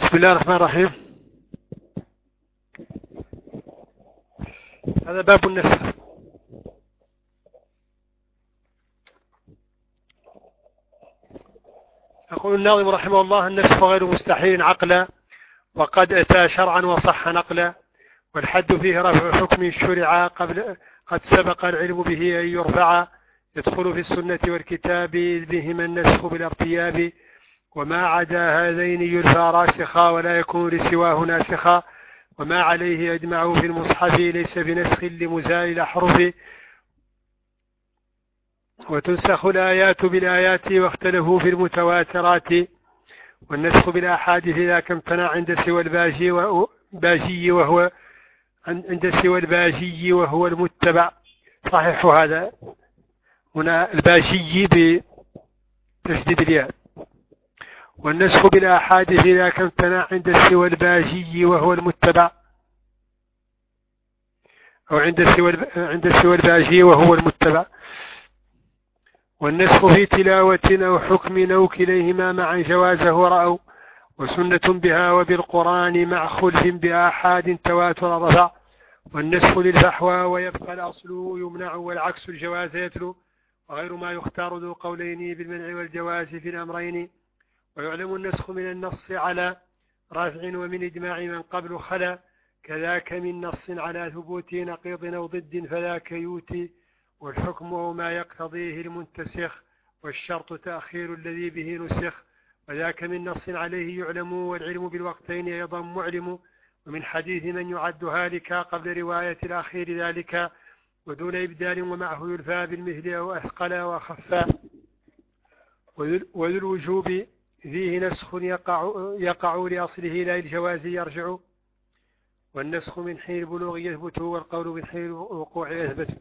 بسم الله الرحمن الرحيم. هذا باب النسخ. يقول الناظم رحمه الله: النسخ غير مستحيل عقلا، وقد أتى شرعا وصح نقلا، والحد فيه رفع حكم شرع قد سبق العلم به أن يرفع، يدخل في السنة والكتاب بهما النسخ بالارتياب، وما عدا هذين يرفع راسخا ولا يكون لسواه ناسخا، وما عليه أجمعوا في المصحف ليس بنسخ لمزال الأحرف، وتنسخ الآيات بالآيات واختلفوا في المتواترات، والنسخ بالآحاد ذاك امتنع عند سوى الباجي وهو المتبع. صحيح هذا هنا الباجي بتشديد الياء. والنسخ بالآحاد ذاك امتنع عند سوى الباجي وهو المتبع، أو عند سوى الباجي وهو المتبع. والنسخ في تلاوة أو حكم أو كليهما معا جوازه رأوا، وسنة بها وبالقرآن مع خلف بآحاد تواتر رفع. والنسخ للفحوى ويبقى الأصل يمنع، والعكس الجواز يتلو، وغير ما يختار ذو قولين بالمنع والجواز في الأمرين. ويعلم النسخ من النص على رافع ومن إجماع من قبل خلا، كذاك من نص على ثبوت نقيض أو ضد فذاك يوتي، والحكم ما يقتضيه المنتسخ، والشرط تأخير الذي به نسخ، وذاك من نص عليه يعلم، والعلم بالوقتين أيضا معلم، ومن حديث من يعد هالكا قبل رواية الأخير ذلك، ودون إبدال ومعه يلفى بالمثل أو أثقل وأخفى. وذو الوجوب فيه نسخ يقع لأصله لا الجواز يرجع، والنسخ من حين البلوغ يثبت، والقول من حين الوقوع يثبت.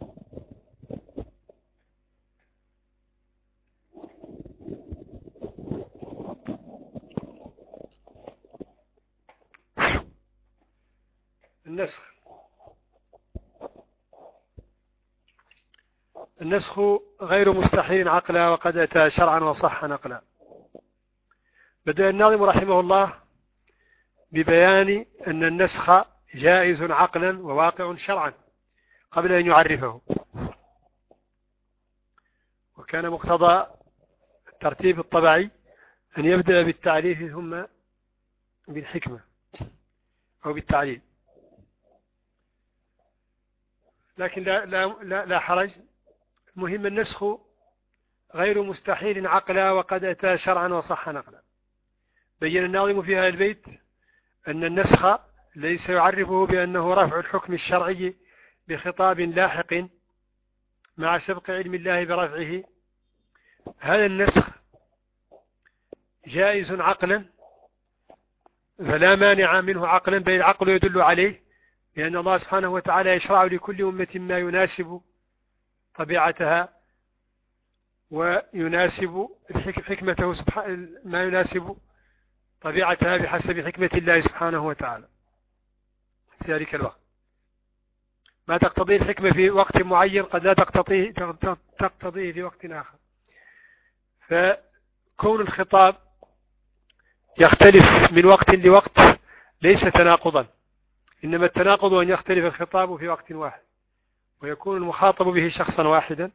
النسخ غير مستحيل عقلا، وقد أتى شرعا وصح نقلا. بدأ الناظم رحمه الله ببيان أن النسخ جائز عقلا وواقع شرعا قبل أن يعرفه، وكان مقتضى الترتيب الطبيعي أن يبدأ بالتعريف ثم بالحكمة أو بالتعليل، لكن لا حرج. المهم النسخ غير مستحيل عقلا، وقد أتى شرعا وصح نقلا. بين الناظم في هذا البيت أن النسخ ليس يعرفه بأنه رفع الحكم الشرعي بخطاب لاحق مع سبق علم الله برفعه. هذا النسخ جائز عقلا، فلا مانع منه عقلا، بل العقل يدل عليه، لأن الله سبحانه وتعالى يشرع لكل أمة ما يناسب طبيعتها ويناسب حكمته ما يناسب طبيعتها بحسب حكمة الله سبحانه وتعالى في ذلك الوقت. ما تقتضيه الحكمة في وقت معين قد لا تقتضيه في وقت آخر. فكون الخطاب يختلف من وقت لوقت ليس تناقضا، إنما التناقض أن يختلف الخطاب في وقت واحد ويكون المخاطب به شخصا واحدا،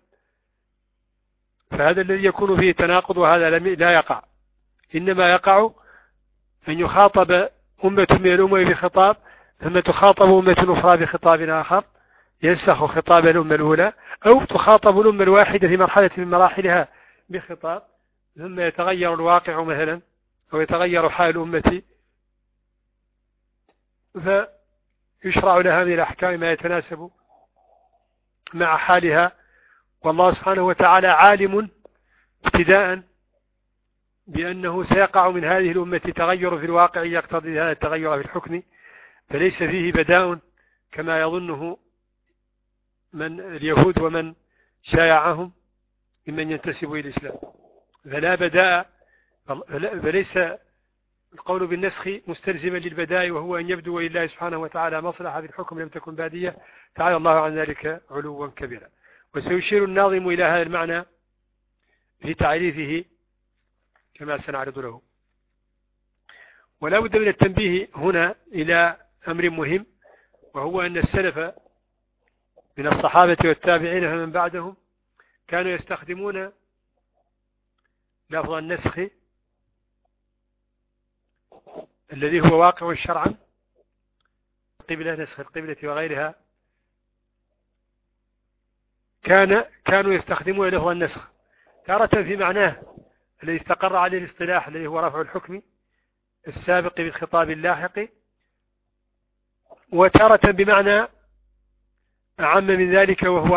فهذا الذي يكون فيه تناقض، وهذا لا يقع. إنما يقع أن يخاطب أمة من الأمم بخطاب ثم تخاطب أمة أخرى بخطاب آخر ينسخ خطاب الأمة الأولى، أو تخاطب الأمة الواحدة في مرحلة من مراحلها بخطاب ثم يتغير الواقع مثلا أو يتغير حال الأمة فيشرع لها من الأحكام ما يتناسب مع حالها. والله سبحانه وتعالى عالم ابتداء بأنه سيقع من هذه الأمة تغير في الواقع يقتضي هذا التغير في الحكم، فليس فيه بداء كما يظنه من اليهود ومن شايعهم ممن ينتسب إلى الإسلام. فلا بداء، فليس القول بالنسخ مستلزما للبداء، وهو أن يبدو لله سبحانه وتعالى مصلحة في الحكم لم تكن بادية، تعالى الله عن ذلك علوا كبيرا. وسيشير الناظم إلى هذا المعنى في تعريفه كما سنعرض له. ولا بد من التنبيه هنا إلى أمر مهم، وهو أن السلف من الصحابة والتابعين ومن بعدهم كانوا يستخدمون لفظ النسخ الذي هو واقع شرعا، قبلة نسخ القبلة وغيرها، كانوا يستخدمون لفظ النسخ تارة في معناه الذي استقر عليه الاصطلاح الذي هو رفع الحكم السابق بالخطاب اللاحق، وتارة بمعنى أعم من ذلك وهو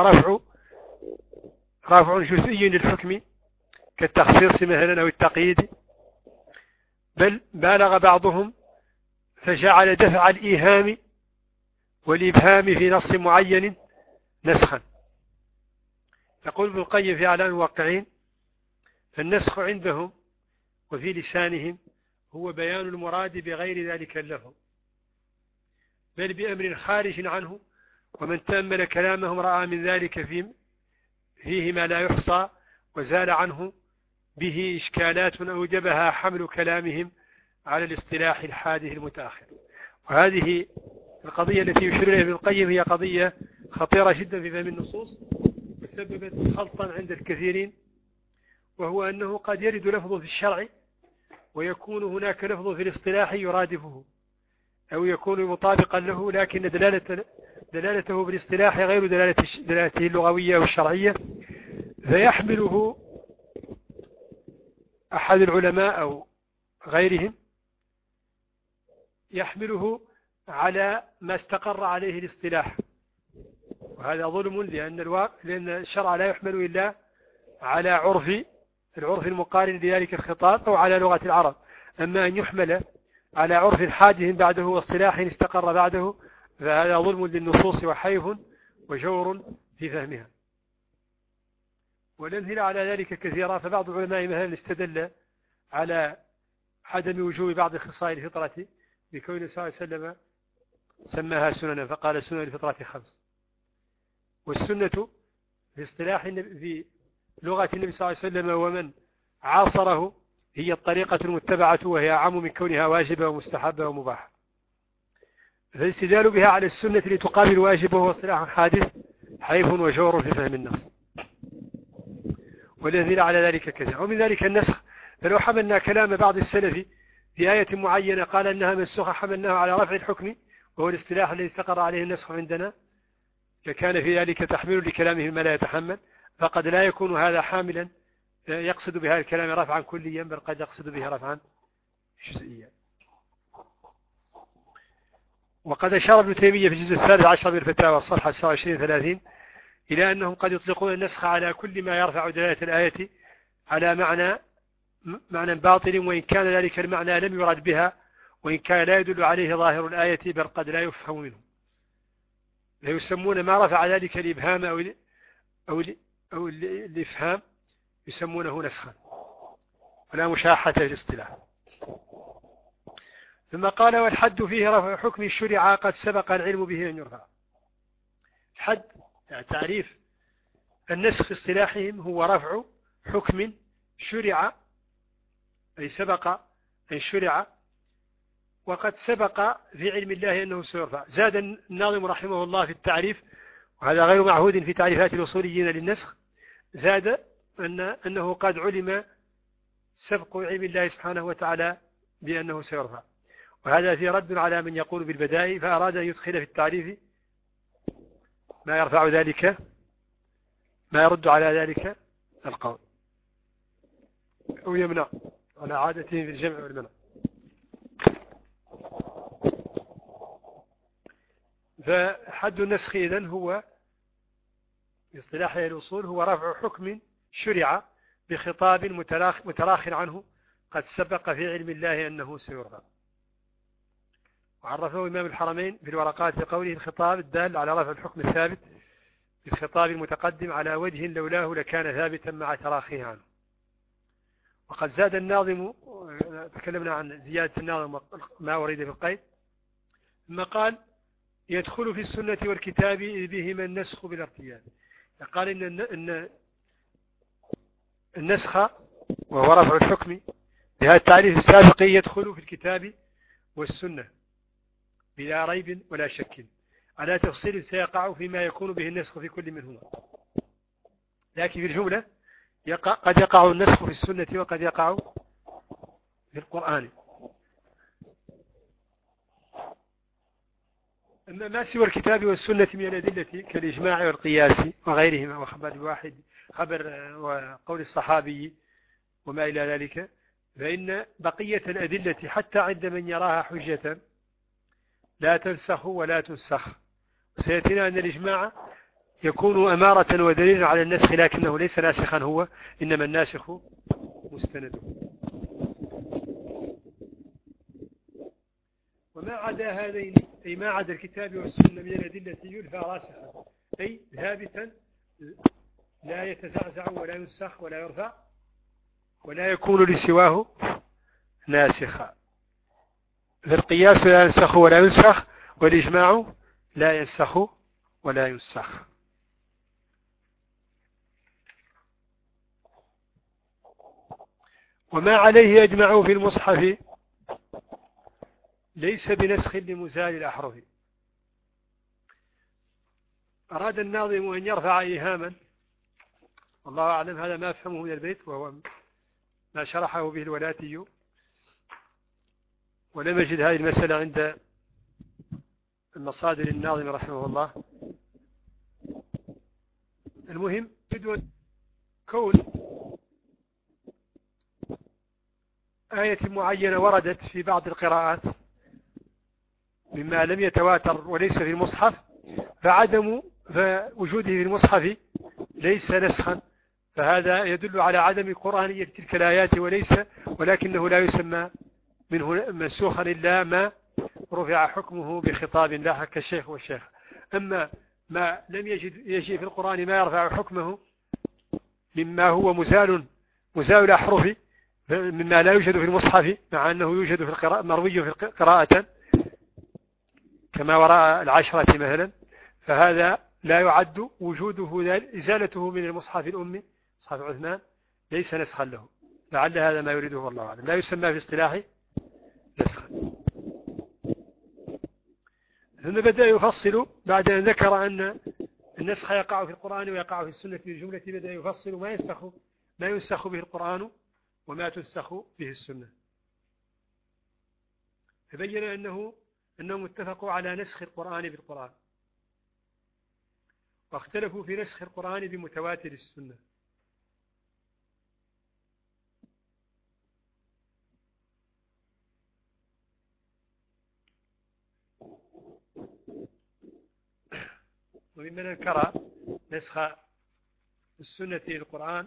رفع جزئي للحكم كالتخصيص مثلا أو التقييد، بل بالغ بعضهم فجعل دفع الإيهام والإبهام في نص معين نسخا. يقول ابن القيم في أعلام الواقعين: فالنسخ عندهم وفي لسانهم هو بيان المراد بغير ذلك اللفظ، بل بأمر خارج عنه، ومن تأمل كلامهم رأى من ذلك فيه ما لا يحصى، وزال عنه به إشكالات أوجبها حمل كلامهم على الاصطلاح الحادث المتأخر. وهذه القضية التي يشير إليها ابن القيم هي قضية خطيرة جدا في فهم النصوص، وسببت خلطا عند الكثيرين، وهو أنه قد يرد لفظ في الشرع ويكون هناك لفظ في الاصطلاح يرادفه أو يكون مطابقا له، لكن دلالته بالاصطلاح غير دلالته اللغوية والشرعية، فيحمله أحد العلماء أو غيرهم يحمله على ما استقر عليه الاصطلاح، وهذا ظلم، لأن الشرع لا يحمل إلا على العرف المقارن لذلك الخطاب أو على لغة العرب، أما أن يحمل على عرف حادث بعده واصطلاح استقر بعده فهذا ظلم للنصوص وحيف وجور في فهمها. والأمثلة على ذلك كثيرة، فبعض العلماء مثلا استدل على عدم وجوب بعض خصال الفطرة بكون صلى الله عليه وسلم سماها سننا، فقال سنن الفطرة 5. والسنة في اصطلاح في لغة النبي صلى الله عليه وسلم ومن عاصره هي الطريقة المتبعة، وهي أعم من كونها واجبة ومستحبة ومباحة، فالاستدلال بها على السنة لتقابل واجب وهو اصطلاح حادث حيف وجور في فهم النص. والذين على ذلك كثير، ومن ذلك النسخ، فلو حملنا كلام بعض السلف في آية معينة قال أنها منسوخة حملناه على رفع الحكم وهو الاصطلاح الذي استقر عليه النسخ عندنا، فكان في ذلك تحميل لكلامه ما لا يتحمل، فقد لا يكون هذا حاملا يقصد بهذا الكلام رفعا كليا، بل قد يقصد به رفعا جزئيا. وقد أشار ابن تيمية في الجزء 13 من الفتاوى الصفحة 29-30 إلى أنهم قد يطلقون النسخ على كل ما يرفع دلالة الآية على معنى باطل، وإن كان ذلك المعنى لم يرد بها، وإن كان لا يدل عليه ظاهر الآية، بل قد لا يفهم منه، فيسمون ما رفع ذلك الإبهام أو الإفهام يسمونه نسخا، ولا مشاحة في الاصطلاح. ثم قال: والحد فيه رفع حكم الشرع قد سبق العلم به أن يرفع. الحد يعني تعريف النسخ في اصطلاحهم هو رفع حكم شرع، أي سبق أن شرع، وقد سبق في علم الله أنه سيرفع. زاد الناظم رحمه الله في التعريف، وهذا غير معهود في تعريفات الأصوليين للنسخ، زاد أنه قد علم سبق علم الله سبحانه وتعالى بأنه سيرفع، وهذا في رد على من يقول بالبدائي، فأراد أن يدخل في التعريف ما يرفع ذلك، ما يرد على ذلك القول أو يمنع على عادته في الجمع والمنع. فحد النسخ إذن هو باصطلاح الأصول هو رفع حكم شرع بخطاب متراخ عنه قد سبق في علم الله أنه سيرفع. وعرفه إمام الحرمين في الورقات بقوله: الخطاب الدال على رفع الحكم الثابت بالخطاب المتقدم على وجه لولاه لكان ثابتا مع تراخيه عنه. وقد زاد الناظم، تكلمنا عن زيادة الناظم ما ورد في القيد، ثم قال: يدخل في السنة والكتاب إذ بهما النسخ بالارتياب. قال إن النسخ وهو رفع الحكم بهذا التعريف السابق يدخل في الكتاب والسنة بلا ريب ولا شك، على تفصيل سيقع فيما يكون به النسخ في كل منهما. لكن في الجملة قد يقع النسخ في السنة وقد يقع في القرآن. أما ما سوى الكتاب والسنة من الأدلة كالإجماع والقياس وغيرهما وخبر الواحد خبر وقول الصحابي وما إلى ذلك، فإن بقية الأدلة حتى عند من يراها حجة لا تنسخ ولا تنسخ. وسيأتينا أن الإجماع يكون أمارة ودليل على النسخ، لكنه ليس ناسخا هو، إنما الناسخ مستند. وما عدا هذين، أي ما عدا الكتاب والسنة من الأدلة يلفى راسخا، أي ثابتا لا يتزعزع ولا ينسخ ولا يرفع ولا يكون لسواه ناسخا. فالقياس لا ينسخ ولا ينسخ، والإجماع لا ينسخ ولا ينسخ. وما عليه يجمع في المصحف ليس بنسخ لمزال الأحرف. أراد الناظم أن يرفع إيهاما، والله أعلم هذا ما أفهمه من البيت، وهو ما شرحه به الولاتي، ولم يجد هذه المسألة عند المصادر الناظم رحمه الله. المهم بدون كون آية معينة وردت في بعض القراءات مما لم يتواتر وليس في المصحف، فوجوده في المصحف ليس نسخا، فهذا يدل على عدم قرآنية تلك الآيات، ولكنه لا يسمى منه منسوخا إلا ما رفع حكمه بخطاب لا كالشيخ والشيخ. أما ما لم يجي في القرآن ما يرفع حكمه مما هو مزال الأحرف، مما لا يوجد في المصحف مع أنه يوجد في القراءة، مروي في قراءة كما وراء العشرة مثلا، فهذا لا يعد وجوده إزالته من المصحف الأمي مصحف عثمان ليس نسخا له. لعل هذا ما يريده والله أعلم، لا يسمى في اصطلاح نسخا. ثم بدأ يفصل بعد أن ذكر أن النسخ يقع في القرآن ويقع في السنة في الجملة، بدأ يفصل ما ينسخ به القرآن وما تنسخ به السنة. فبين أنهم اتفقوا على نسخ القرآن بالقرآن، واختلفوا في نسخ القرآن بمتواتر السنة. وممن أنكر نسخ السنة للقرآن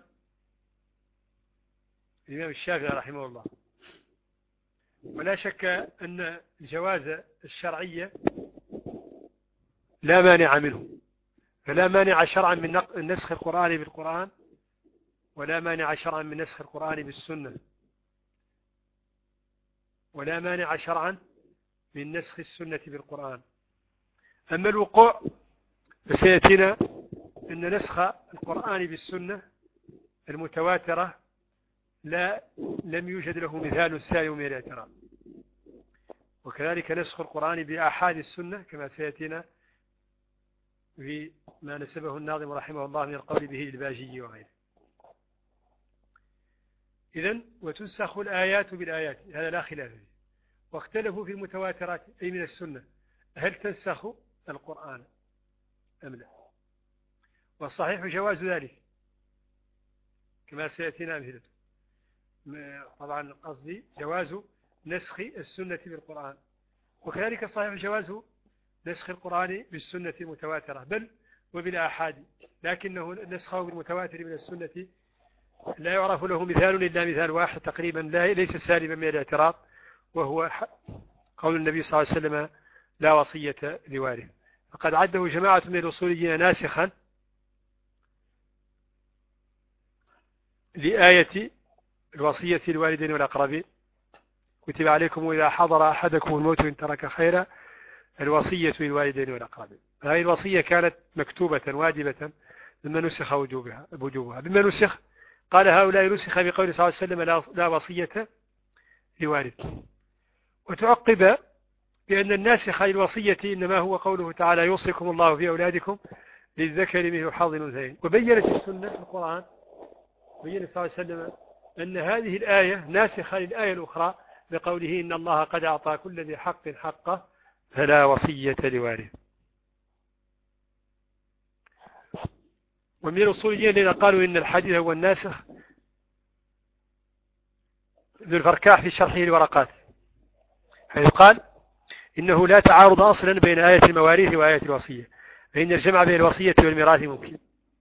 الإمام الشافعي رحمه الله. ولا شك أن الجواز الشرعية لا مانع منه، فلا مانع شرعا من نسخ القرآن بالقرآن، ولا مانع شرعا من نسخ القرآن بالسنة، ولا مانع شرعا من نسخ السنة بالقرآن. أما الوقوع فسيأتينا أن نسخ القرآن بالسنة المتواترة لم يوجد له مثال سالم من الاعتراض، وكذلك نسخ القرآن بآحاد السنة كما سيأتينا في ما نسبه الناظم رحمه الله من القول به الباجي وغيره. إذن وتنسخ الآيات بالآيات، هذا لا خلاف فيه. واختلفوا في المتواترات أي من السنة، هل تنسخ القرآن أم لا؟ والصحيح جواز ذلك كما سيأتينا أمثلته. طبعا قصدي جواز نسخ السنة بالقرآن، وكذلك الصحيح جواز نسخ القرآن بالسنة المتواترة بل وبالآحاد، لكنه نسخه بالمتواتر من السنة لا يعرف له مثال إلا مثال واحد تقريبا ليس سالما من الاعتراض، وهو قول النبي صلى الله عليه وسلم لا وصية لوارث. فقد عده جماعة من الأصوليين ناسخا لآية الوصية للوالدين والأقربين، كتب عليكم إذا حضر أحدكم الموت إن ترك خيرا الوصية للوالدين والأقربين. هذه الوصية كانت مكتوبة واجبة مما نسخ وجوبها. بما نسخ قال هؤلاء نسخ بقول صلى الله عليه وسلم لا وصية لوارث. وتعقب بأن الناسخ للوصية إنما هو قوله تعالى يوصيكم الله في أولادكم للذكر مثل حظ الأنثيين. وبينت السنة في القرآن، بين صلى الله عليه وسلم أن هذه الآية ناسخة للآية الأخرى بقوله إن الله قد أعطى كل ذي حق حقه فلا وصية لوارث. ومن الأصوليين الذين قالوا إن الحديث هو الناسخ ابن الفركاح في شرحه لورقات، حيث قال إنه لا تعارض أصلا بين آية المواريث وآية الوصية، فإن الجمع بين الوصية والميراث ممكن،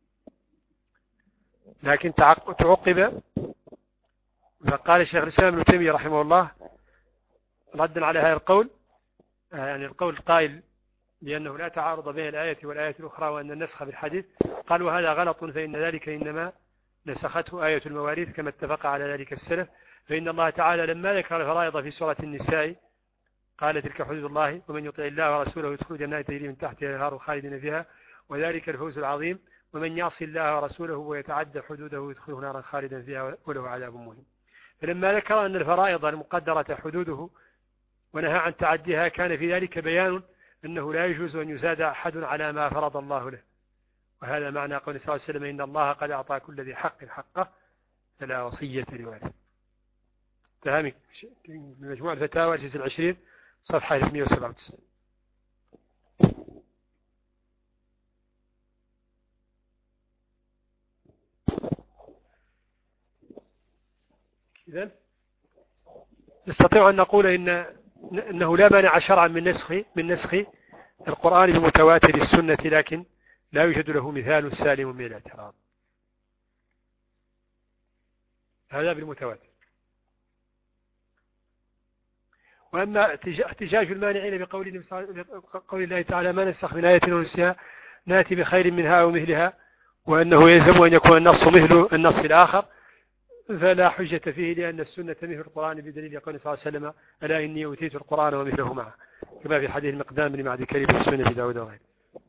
لكن تعقب فقال الشيخ الإسلام ابن تيمية رحمه الله ردا على هذا القول، يعني القول القائل بأنه لا تعارض بين الآية والآية الأخرى وأن النسخ بالحديث، قالوا هذا غلط، فإن ذلك إنما نسخته آية المواريث كما اتفق على ذلك السلف. فإن الله تعالى لما ذكر الفرائض في سورة النساء قال تلك حدود الله ومن يطع الله ورسوله يدخل جنات تجري من تحتها الأنهار خالدين فيها وذلك الفوز العظيم ومن يعص الله ورسوله ويتعدى حدوده يدخله نارا خالدا فيها وله عذاب مهين. فلما ذكر أن الفرائض المقدرة حدوده ونهى عن تعديها كان في ذلك بيان أنه لا يجوز أن يزاد أحد على ما فرض الله له، وهذا معنى قول صلى الله عليه وسلم إن الله قد أعطى كل ذي حق حقه فلا وصية لوارث. تهامي من مجموع الفتاوى الجزء 20 صفحة 197. إذن نستطيع أن نقول إنه لا مانع شرعا من نسخ القرآن بمتواتر السنة، لكن لا يوجد له مثال سالم من الاعتراض. هذا بالمتواتر. وأما احتجاج المانعين بقول الله تعالى ما نسخ من آية وننسها نأتي بخير منها أو مثلها، وأنه يلزم أن يكون النص مثل النص الآخر، فلا حجة فيه لأن السنة مثل القرآن بدليل يقول صلى الله عليه وسلم ألا إني أوتيت القرآن ومثله معه، كما في حديث المقدام بن معدي كريم في سنة داود وغيره.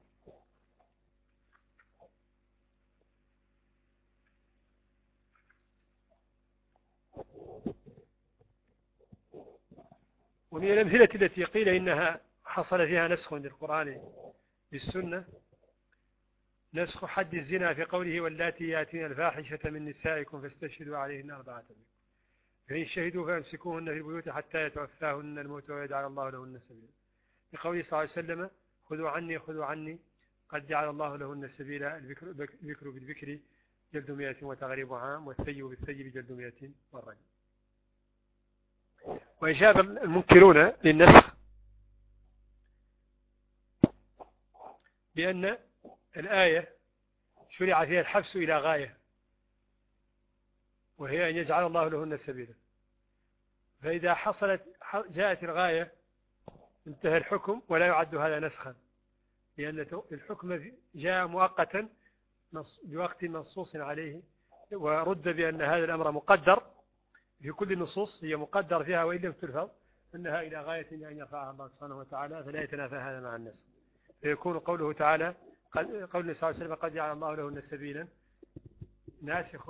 ومن الأمثلة التي قيل إنها حصل فيها نسخ للقرآن بالسنة نسخ حد الزنا في قوله واللاتي يأتين الفاحشة من نسائكم فاستشهدوا عليهن 4 منكم فإن شهدوا فامسكوهن في البيوت حتى يتوفاهن الموت ويجعل الله لهن سبيلا. في قوله صلى الله عليه وسلم خذوا عني قد جعل الله لهن سبيلا البكر بالبكر جلد 100 وتغريب عام والثيب بالثيب جلد 100 والرجم. وإجاب المنكرون للنسخ بأن الآية شرع فيها الحبس إلى غاية، وهي أن يجعل الله لهن سبيلا، فإذا جاءت الغاية انتهى الحكم ولا يعد هذا نسخا، لأن الحكم جاء مؤقتا بوقت منصوص عليه، ورد بأن هذا الأمر مقدر في كل النصوص، هي مقدر فيها وإن لم تلفظ أنها إلى غاية أن يرفعها الله سبحانه وتعالى، فلا يتنافى هذا مع النسخ. فيكون قوله تعالى قول النبي صلى الله عليه وسلم قد جعل الله لهن سبيلا ناسخ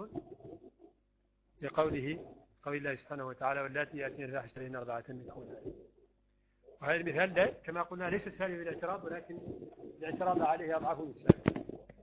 لقوله قول الله سبحانه وتعالى واللاتي يأتين الفاحشة منهن 4 منكم. وهذا المثال كما قلنا ليس سالم بالاعتراض، ولكن الاعتراض عليه أضعف من السالم.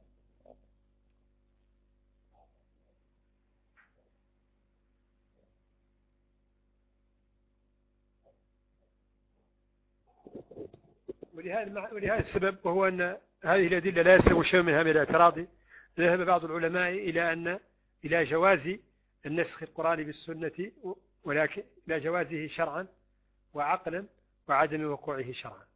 ولهذا السبب، وهو أن هذه الأدلة لا يسلم شيء منها من الاعتراض، ذهب بعض العلماء إلى جواز النسخ القرآن بالسنة، ولكن إلى جوازه شرعا وعقلا وعدم وقوعه شرعا.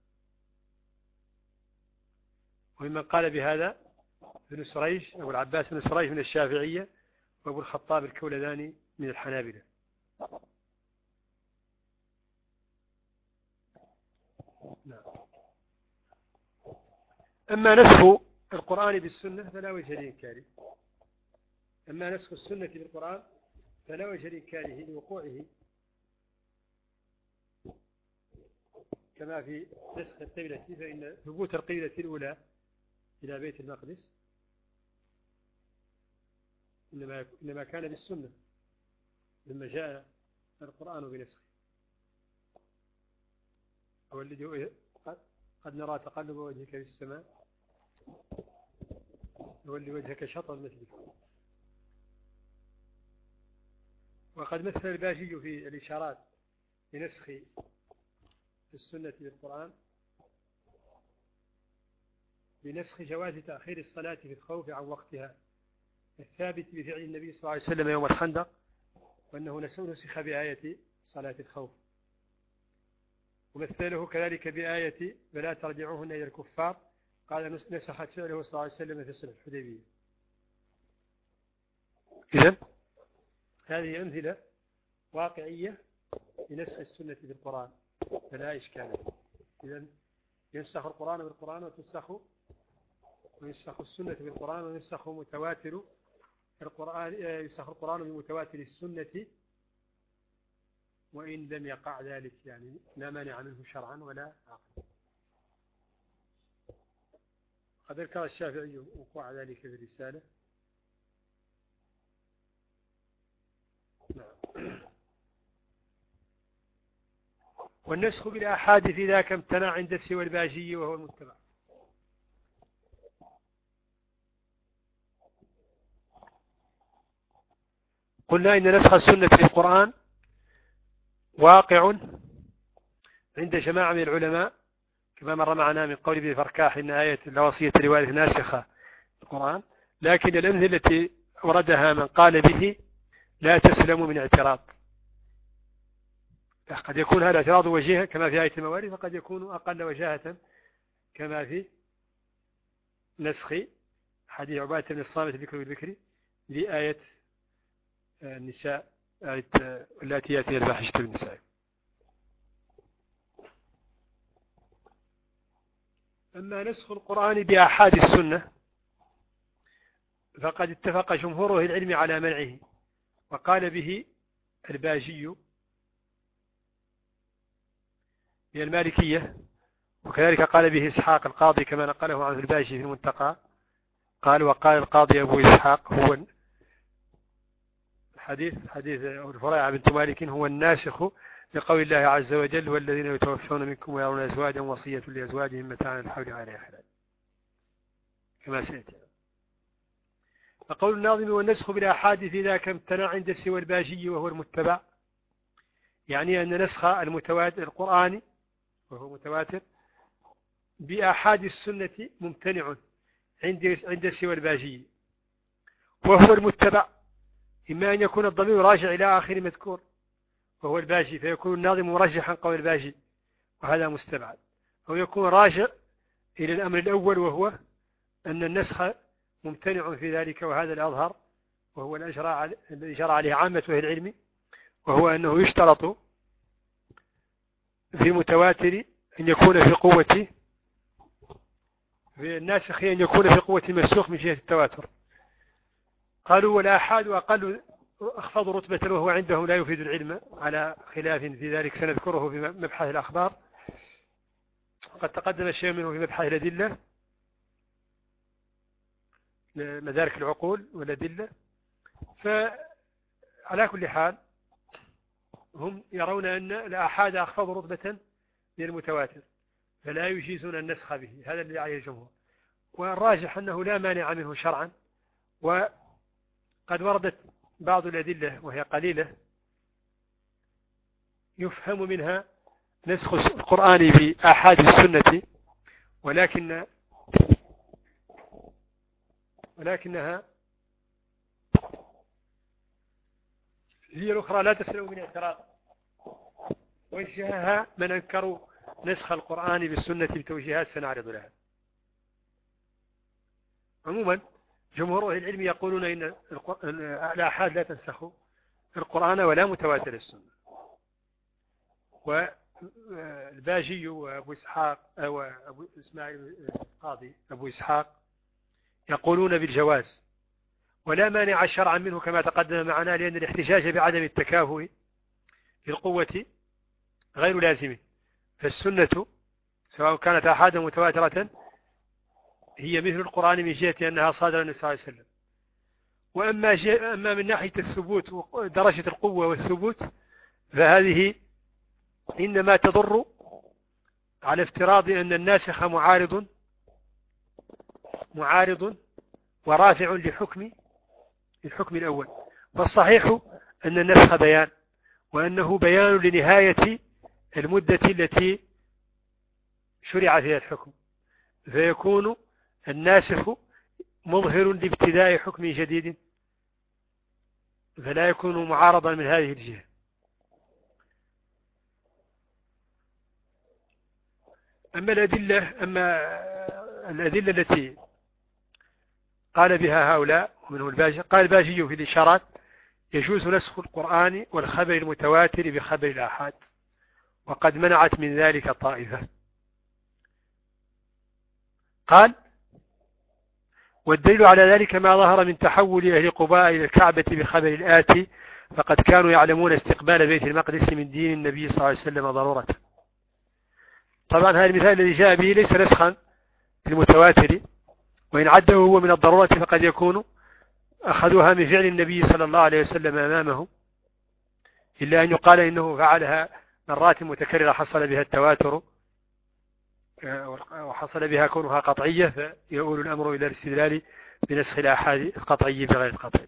وممن قال بهذا ابن سريج أبو العباس بن سريج من الشافعية، وأبو الخطاب الكولداني من الحنابلة. نعم. أما نسخ القرآن بالسنة فلا وجه لإنكاره، أما نسخ السنة بالقرآن فلا وجه لإنكاره لوقوعه، كما في نسخ القبلة، فإن ثبوت القبلة الأولى إلى بيت المقدس إنما كان بالسنة لما جاء القرآن بنسخه. هو الذي قد نرى تقلب وجهك في السماء يولي وجهك شطر مثلك. وقد مثل الباجي في الإشارات بنسخ السنة بالقرآن بنسخ جواز تأخير الصلاة في الخوف عن وقتها الثابت بفعل النبي صلى الله عليه وسلم يوم الخندق، وأنه نسخ بآية صلاة الخوف. ومثله كذلك بآية فلا ترجعوهن إلى الكفار، قال نسخت فعله صلى الله عليه وسلم في صلح الحديبية. إذن هذه أمثلة واقعية لنسخ السنة بالقرآن فلا إشكال. إذن ينسخ القرآن بالقرآن وينسخ السنة بالقرآن وينسخ متواتر القرآن، ينسخ القرآن بمتواتر السنة وإن لم يقع ذلك، يعني لا مانع منه شرعا ولا عقلا. قد ذكر الشافعي وقوع ذلك في الرسالة. نعم. والنسخ بالآحاد في ذاك امتنع عند السوى الباجي وهو المتبع. قلنا إن نسخ السنة في القرآن واقع عند جماعة من العلماء كما مر معنا من قول ابن فركاح إن آية الوصية لوارث ناسخة القرآن، لكن الأمثلة التي وردها من قال به لا تسلم من اعتراض. قد يكون هذا اعتراض وجيه كما في آية الموارث، وقد يكون أقل وجاهة كما في نسخ حديث عبادة بن الصامت البكر بالبكر لآية النساء، آية التي يأتي الفاحشة بالنساء. أما نسخ القرآن بآحاد السنة فقد اتفق جمهور العلم على منعه، وقال به الباجي من المالكية، وكذلك قال به إسحاق القاضي كما نقله عنه الباجي في المنتقى. قال وقال القاضي أبو إسحاق هو حديث الفريعة بنت مالك هو الناسخ لقول الله عز وجل والذين يتوفون منكم ويرون أزواجا وصية لأزواجهم متاعا الحول على إحلال كما سيأتي. فقول الناظم والنسخ بالآحاد في ذاك امتنع عند السوى الباجي وهو المتبع، يعني أن نسخ المتواتر القرآن وهو متواتر بآحاد السنة ممتنع عند سوى الباجي وهو المتبع، إما أن يكون الضمير راجع إلى آخر مذكور وهو الباجي فيكون الناظم مرجحا قول الباجي وهذا مستبعد، أو يكون راجع إلى الأمر الأول وهو أن النسخ ممتنع في ذلك، وهذا الأظهر وهو الذي جرى عليه عامة أهل العلم، وهو أنه يشترط في المتواتر أن يكون في قوة في الناسخ أن يكون في قوة المسوخ من جهة التواتر. قالوا والآحاد أقل أخفض رتبة وهو عندهم لا يفيد العلم، على خلاف في ذلك سنذكره في مبحث الأخبار، قد تقدم الشيء منه في مبحث الأدلة مدارك العقول والأدلة. فعلى كل حال هم يرون أن الآحاد أخفض رتبة من المتواتر فلا يجيزون النسخ به، هذا الذي عليه الجمهور، والراجح أنه لا مانع منه شرعا. وقد وردت بعض الأدلة وهي قليلة يفهم منها نسخ القرآن بآحاد السنة، ولكنها هي الأخرى لا تسلم من اعتراض، وجهها من أنكروا نسخ القرآن بالسنة بتوجيهات سنعرض لها. عموما جمهور العلم يقولون إن الآحاد لا تنسخ القرآن ولا متواتر السنة، والباجي وأبو إسحاق وأبو إسماعيل القاضي أبو إسحاق يقولون بالجواز ولا مانع شرعا منه كما تقدم معنا، لأن الاحتجاج بعدم التكافؤ في القوة غير لازم، فالسنة سواء كانت آحادا متواترة هي مثل القرآن من جهة أنها صادرة النبي صلى الله عليه وسلم. وأما من ناحية الثبوت ودرجة القوة والثبوت فهذه إنما تضر على افتراض أن الناسخ معارض ورافع للحكم الأول. والصحيح أن النسخ بيان، وأنه بيان لنهاية المدة التي شرع فيها الحكم، فيكون الناسخ مظهر لابتداء حكم جديد، فلا يكون معارضا من هذه الجهة. أما الأدلة التي قال بها هؤلاء ومنه الباجي، قال الباجي في الإشارات: يجوز نسخ القرآن والخبر المتواتر بخبر الآحاد، وقد منعت من ذلك طائفة. قال: والدليل على ذلك ما ظهر من تحول أهل قباء إلى الكعبة بخبر الآتي، فقد كانوا يعلمون استقبال بيت المقدس من دين النبي صلى الله عليه وسلم ضرورة. طبعا هذا المثال الذي جاء به ليس نسخا المتواتر، وإن عده هو من الضرورة فقد يكون أخذوها من فعل النبي صلى الله عليه وسلم أمامه، إلا أن يقال إنه فعلها مرات متكررة حصل بها التواتر وحصل بها كونها قطعية، فيؤول الأمر إلى الاستدلال بنسخ الآحاد القطعي بغير القطعي.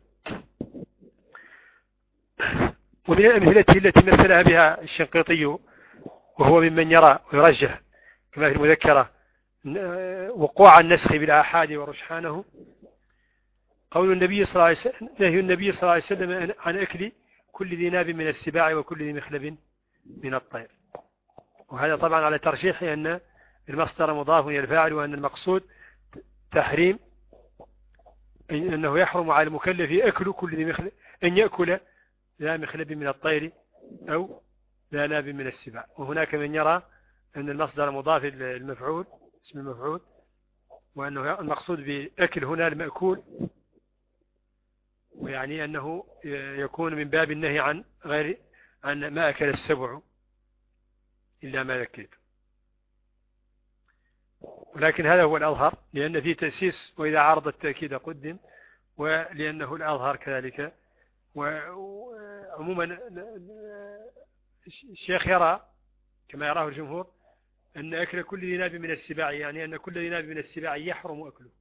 ومن الأمثلة التي مثلها بها الشنقيطي، وهو ممن يرى ويرجح كما في المذكرة وقوع النسخ بالآحاد ورجحانه، قول النبي صلى الله عليه وسلم: نهي النبي صلى الله عليه وسلم عن أكل كل ذي ناب من السباع وكل ذي مخلب من الطير. وهذا طبعا على ترجيح أن المصدر مضاف إلى الفاعل، وأن المقصود تحريم، أنه يحرم على المكلف أكل كل ذي مخلب، أن يأكل ذا مخلب من الطير أو ذا ناب من السباع. وهناك من يرى أن المصدر مضاف إلى المفعول، اسم المفعول، وأنه المقصود بأكل هنا المأكول، ويعني أنه يكون من باب النهي عن ما أكل السبع إلا ما ذكيت. ولكن هذا هو الأظهر، لأن فيه تأسيس وإذا عرض التأكيد قدم، ولأنه الأظهر كذلك. وعموما الشيخ يرى كما يراه الجمهور أن أكل كل ذي ناب من السباع، يعني أن كل ذي ناب من السباع يحرم أكله،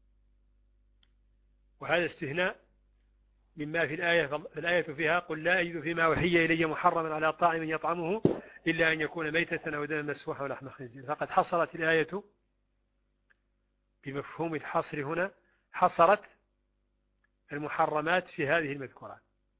وهذا استثناء مما في الآية فيها: قل لا أجد فيما أوحي إلي محرما على طاعم يطعمه إلا أن يكون ميتة أو دما مسفوحا ولحم خنزير. فقد حصرت الآية بمفهوم الحصر هنا، حصرت المحرمات في هذه المذكورات.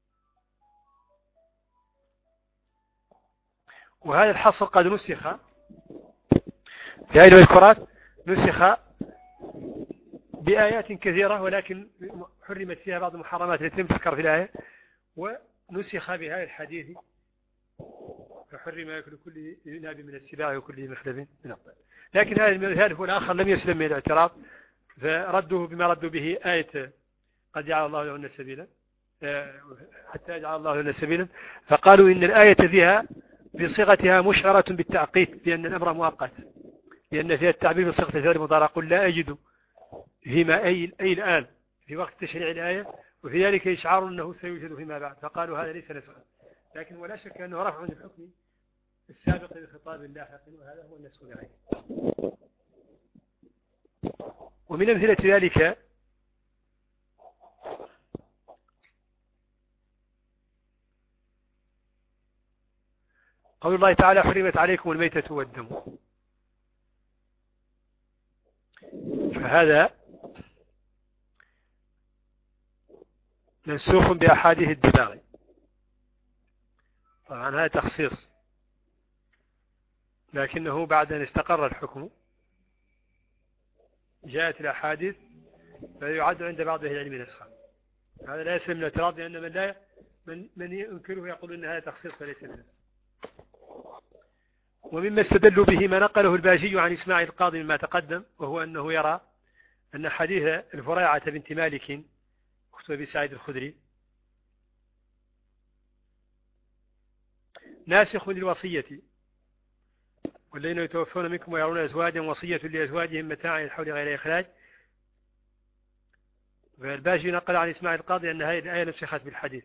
وهذا الحصر قد نسخ في هذه المذكورات، نسخ بآيات كثيرة، ولكن حرمت فيها بعض المحرمات التي لم تذكر في الآية، ونسخ بهذا الحديث: فحرم يأكل كل ناب من السباع وكل مخلب من الطير. لكن هذا المثال هو الآخر لم يسلم من الاعتراض، فردوه بما ردوا به آية: قد جعل الله لهن سبيلا، حتى يجعل الله لهن سبيلا. فقالوا إن الآية فيها بصيغتها مشعرة بالتعقيد، لأن الأمر مؤقت، لأن فيها التعبير بصيغة الفعل المضارع: قل لا أجد فيما أي الآن في وقت تشريع الآية، وفي ذلك إشعار أنه سيوجد فيما بعد. فقالوا هذا ليس نسخا، لكن ولا شك أنه رفع للحكم السابق لخطاب اللاحق، وهذا هو النسخ بعينه. ومن أمثلة ذلك قول الله تعالى: حرمت عليكم الميتة والدم. فهذا منسوخ بأحاديث الدماغ. طبعا هذا تخصيص، لكنه بعد أن استقر الحكم جاءت الأحاديث فيعد عند بعض أهل العلم نسخا. هذا لا يسلم الاعتراض، لأن من ينكره يقول أن هذا تخصيص فليس بنسخ. ومما استدلوا به ما نقله الباجي عن إسماعيل القاضي مما تقدم، وهو أنه يرى أن حديث الفريعة بنت مالك أخت أبي سعيد الخدري ناسخ للوصية: والذين يتوفون منكم ويرون أزواجا وصية لأزواجهم متاعا الحول غير إخراج. فالباجي نقل عن إسماعيل القاضي أن هذه الآية نسخت بالحديث،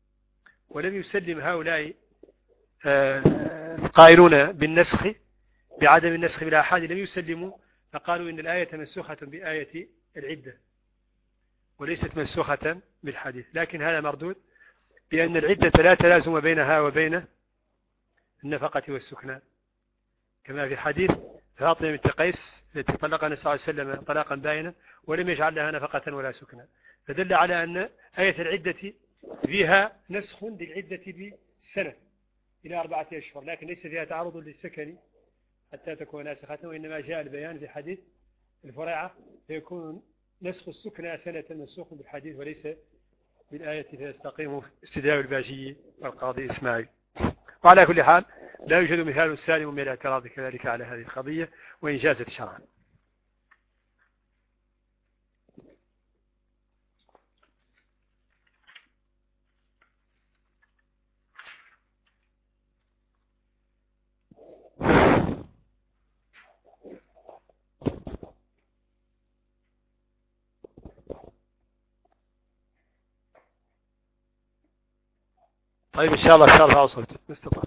ولم يسلم هؤلاء القائلون بالنسخ بعدم النسخ بالآحاد لم يسلموا، فقالوا إن الآية منسوخة بآية العدة وليست منسوخة بالحديث. لكن هذا مردود بأن العدة لا تلازم بينها وبين النفقة والسكنى، كما في حديث فاطمة بنت قيس التي طلقها النبي صلى الله عليه وسلم طلاقا باينا ولم يجعل لها نفقة ولا سكنى، فدل على أن آية العدة فيها نسخ للعدة بسنة إلى 4 أشهر، لكن ليس فيها تعرض للسكن حتى تكون ناسخة، وإنما جاء البيان في حديث الفريعة فيكون نسخ السكنى سنة منسوخ بالحديث وليس بالآية، فيستقيم استدلال الباجي والقاضي إسماعيل. وعلى كل حال لا يوجد مثال سالم من الاعتراض كذلك على هذه القضية وإن جازت شرعا. طيب إن شاء الله ارفعوا صوت مستطاع.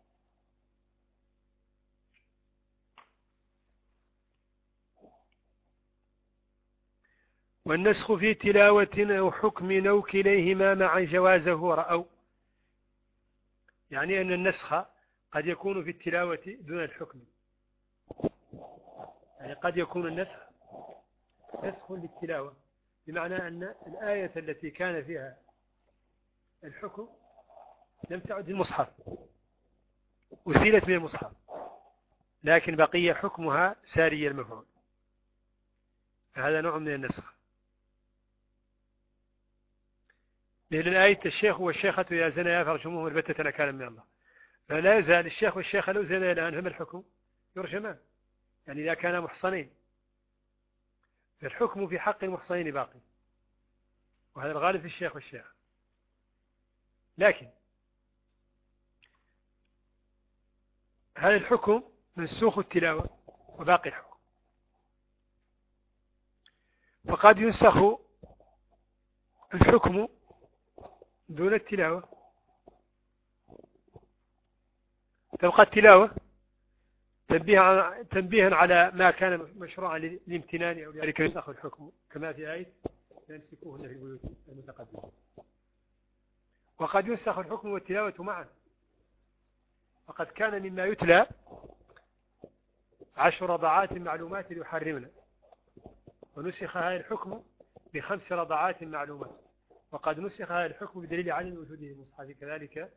والنسخ في تلاوة أو حكم أو كليهما معا جوازه رأوا، يعني أن النسخ قد يكون في التلاوة دون الحكم، يعني قد يكون النسخ نسخ للتلاوة بمعنى أن الآية التي كان فيها الحكم لم تعد في المصحف، أزيلت من المصحف، لكن بقي حكمها ساري المفعول، فهذا نوع من النسخ. مثل الآية الشيخ والشيخة إذا زنيا فارجموهم البتة نكالا من الله، فلا يزال الشيخ والشيخة لو زنيا الآن فما الحكم؟ يرجمان، يعني إذا كانا محصنين، فالحكم في حق المحصنين باقي، وهذا الغالب في الشيخ والشيخة. لكن هذا الحكم منسوخ التلاوة وباقي الحكم، وقد ينسخ الحكم دون التلاوة، تبقى التلاوة تنبيها على ما كان مشروعا للامتنان أو ذلك ينسخ الحكم، كما في آية يمسكوهن في البيوت المتقدمة. وقد ينسخ الحكم والتلاوة معا، وقد كان مما يتلى 10 رضعات معلومات يحرمنا، ونسخ هذا الحكم ب5 رضعات معلومات، وقد نسخ هذا الحكم بدليل عدم وجوده في المصحف كذلك.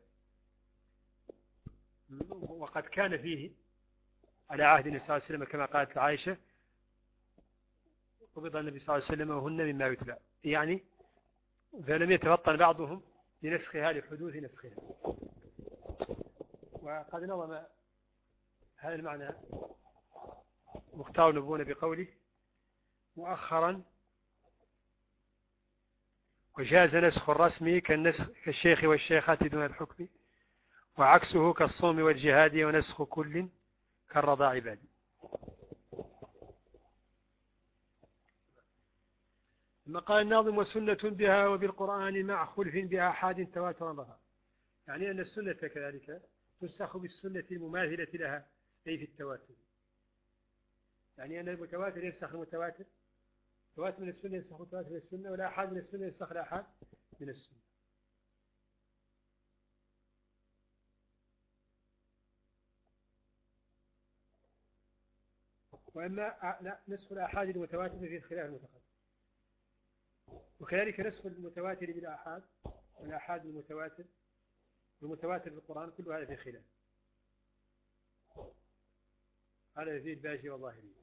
وقد كان فيه على عهد النبي صلى الله عليه وسلم كما قالت عائشة قبض النبي صلى الله عليه وسلم وهن مما يتلى، يعني فلم يتفطن بعضهم لنسخها لحدوث نسخها. وقد نظم هذا المعنى مختار النبوون بقوله مؤخرا وجاز نسخ الرسم كالشيخ والشيخة دون الحكم، وعكسه كالصوم والجهاد ونسخ كل كالرضاع بادي. ثم قال الناظم وسنة بها وبالقرآن مع خلف بآحاد تواتر بها، يعني أن السنة كذلك تنسخ بالسنة المماثلة لها أي في التواتر، يعني أن المتواتر ينسخ المتواتر، التواتر من السنة ينسخ التواتر من السنة، والآحاد من السنة ينسخ الآحاد من السنة. وأما نسخ الآحاد المتواتر في الخلاف المتقدم، وكذلك نسخ المتواتر بالآحاد والآحاد المتواتر والمتواتر بالقرآن، كل هذا في خلاف، هذا فيه الباجي والظاهري،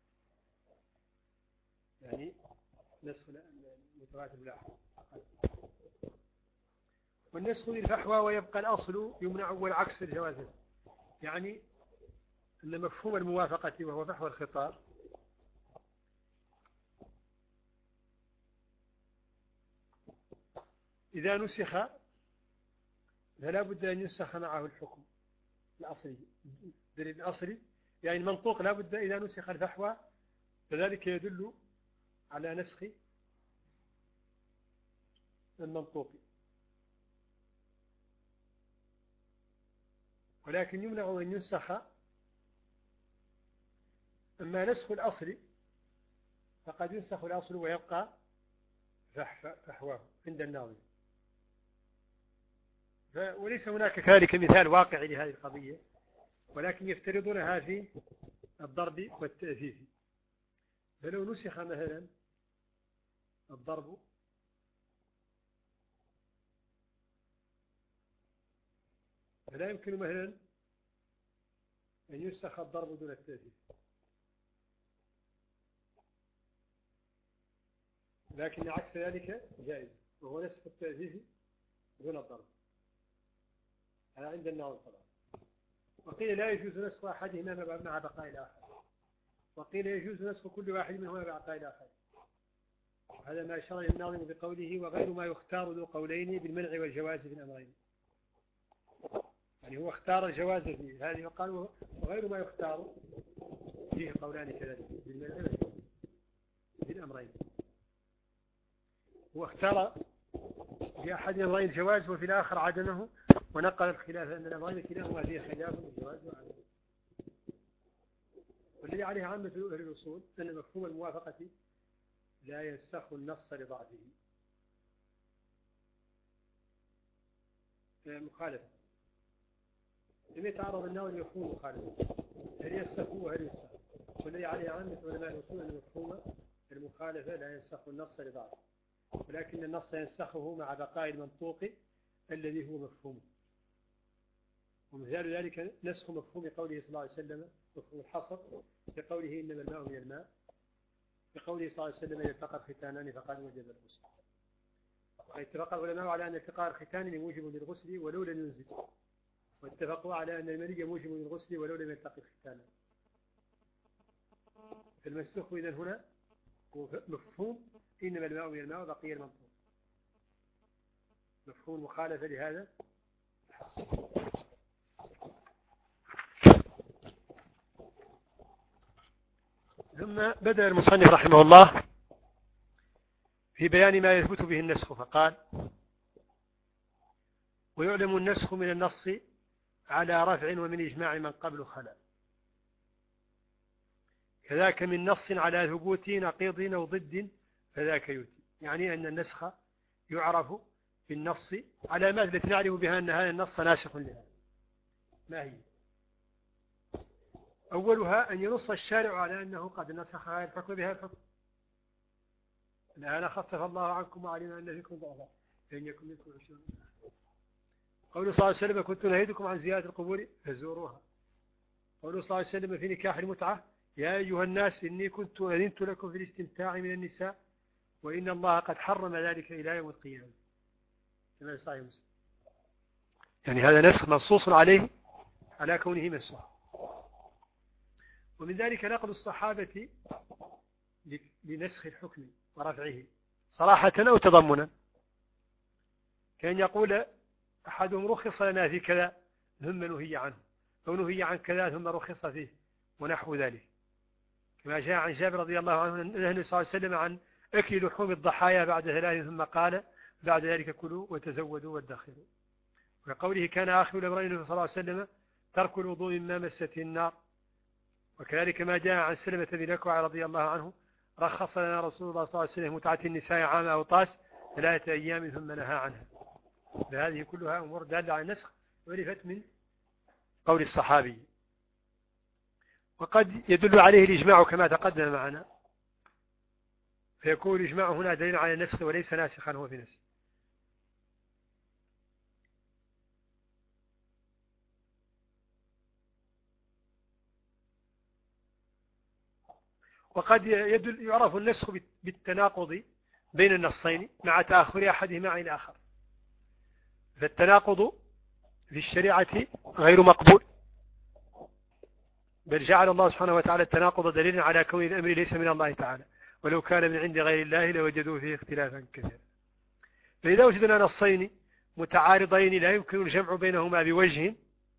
يعني نسخ المتواتر بالآحاد. والنسخ للفحوى ويبقى الأصل يمنع والعكس الجواز، يعني أن مفهوم الموافقة وهو فحوى الخطاب إذا نسخ فلا بد أن ينسخ معه الحكم الأصلي، دليل الأصلي يعني المنطوق لا بد إذا نسخ الفحوى، فذلك يدل على نسخ المنطوق، ولكن يمنع أن ينسخ أما نسخ الأصل فقد ينسخ الأصل ويبقى فحواه عند الناظم. وليس هناك كذلك مثال واقعي لهذه القضية، ولكن يفترضونها في الضرب والتأفيف. فلو نسخ مثلا الضرب فلا يمكن مثلا أن ينسخ الضرب دون التأفيف، لكن عكس ذلك جائز، وهو نسخ التأفيف دون الضرب، هذا عند الناظم طبعا. وقيل لا يجوز نسخ أحدهما مع بقاء الآخر، وقيل يجوز نسخ كل واحد منهما مع بقاء الآخر. هذا ما أشار إليه الناظم بقوله وغير ما يختار ذو قولين بالمنع والجواز في الأمرين. يعني هو اختار الجواز فيه، هذه وقال وغير ما يختار فيه قولان كذلك بالمنع والجواز في الأمرين. هو اختار في أحد الأمرين الجواز وفي الآخر عدمه، ونقل الخلاف أن الأمرين كلاهما فيه خلاف الجواز وعدمه. والذي عليه عامة أهل الأصول أن مفهوم الموافقة لا ينسخ النص لضعفه مخالفة. لم يتعرض الناظم لمفهوم مخالفة، هل ينسخ وهل ينسخ. والذي عليه عامة علماء الأصول أن مفهوم المخالفة لا ينسخ النص لضعفه، ولكن النص ينسخه مع بقاء المنطوق الذي هو مفهومه. ومثال ذلك نسخ مفهوم قوله صلى الله عليه وسلم مفهوم الحصر بقوله إنما الماء من الماء، بقوله صلى الله عليه وسلم إذا التقى الختانان فقد وجب الغسل. واتفق العلماء على أن التقاء الختان موجب للغسل ولو لم ينزل، واتفقوا على أن المني موجب للغسل ولو لم يلتقي الختانان. فالمنسوخ إذن هنا هو مفهوم إنما الماء من الماء وبقي المنطوق، مفهوم مخالفة لهذا الحصر. ثم بدأ المصنف رحمه الله في بيان ما يثبت به النسخ، فقال ويعلم النسخ من النص على رفع ومن إجماع من قبل خلا، كذاك من نص على ثبوت نقيض أو ضد فذاك يؤتي. يعني أن النسخ يعرف بالنص علامات التي نعرف بها أن هذا النص ناسخ لها. ما هي؟ أولها أن ينص الشارع على أنه قد نسخ هذا الحكم بها الحكم. الآن خفف الله عنكم وعلم أن فيكم ضعفا فإن يكن منكم 20. قوله صلى الله عليه وسلم كنت نهيتكم عن زيارة القبور فزوروها. قوله صلى الله عليه وسلم في نكاح المتعة يا أيها الناس إني كنت أذنت لكم في الاستمتاع من النساء وإن الله قد حرم ذلك إلى يوم القيامة، كما في صحيح مسلم. يعني هذا نسخ منصوص عليه على كونه منسوخ. ومن ذلك نقل الصحابة لنسخ الحكم ورفعه صراحة أو تضمنا، كان يقول أحدهم رخص لنا في كذا ثم نهي عنه، أو نهي عن كذا ثم رخص فيه، ونحو ذلك، كما جاء عن جابر رضي الله عنه النبي صلى الله عليه وسلم عن أكل لحوم الضحايا بعد 3 ثم قال بعد ذلك كلوا وتزودوا وادخروا. وقوله كان آخر الأمرين صلى الله عليه وسلم ترك الوضوء مما مسته النار. وكذلك ما جاء عن سلمة بن الأكوع رضي الله عنه رخص لنا رسول الله صلى الله عليه وسلم متعة النساء عام أوطاس 3 أيام ثم نهى عنها. فهذه كلها أمور دالة على النسخ عرفت من قول الصحابي، وقد يدل عليه الإجماع كما تقدم معنا، فيكون الإجماع هنا دليل على النسخ وليس ناسخا هو في نفسه. وقد يعرف النسخ بالتناقض بين النصين مع تأخر أحدهما عن الآخر، فالتناقض في الشريعة غير مقبول، بل جعل الله سبحانه وتعالى التناقض دليلا على كون الأمر ليس من الله تعالى، ولو كان من عند غير الله لوجدوا فيه اختلافا كثيرا. فإذا وجدنا نصين متعارضين لا يمكن الجمع بينهما بوجه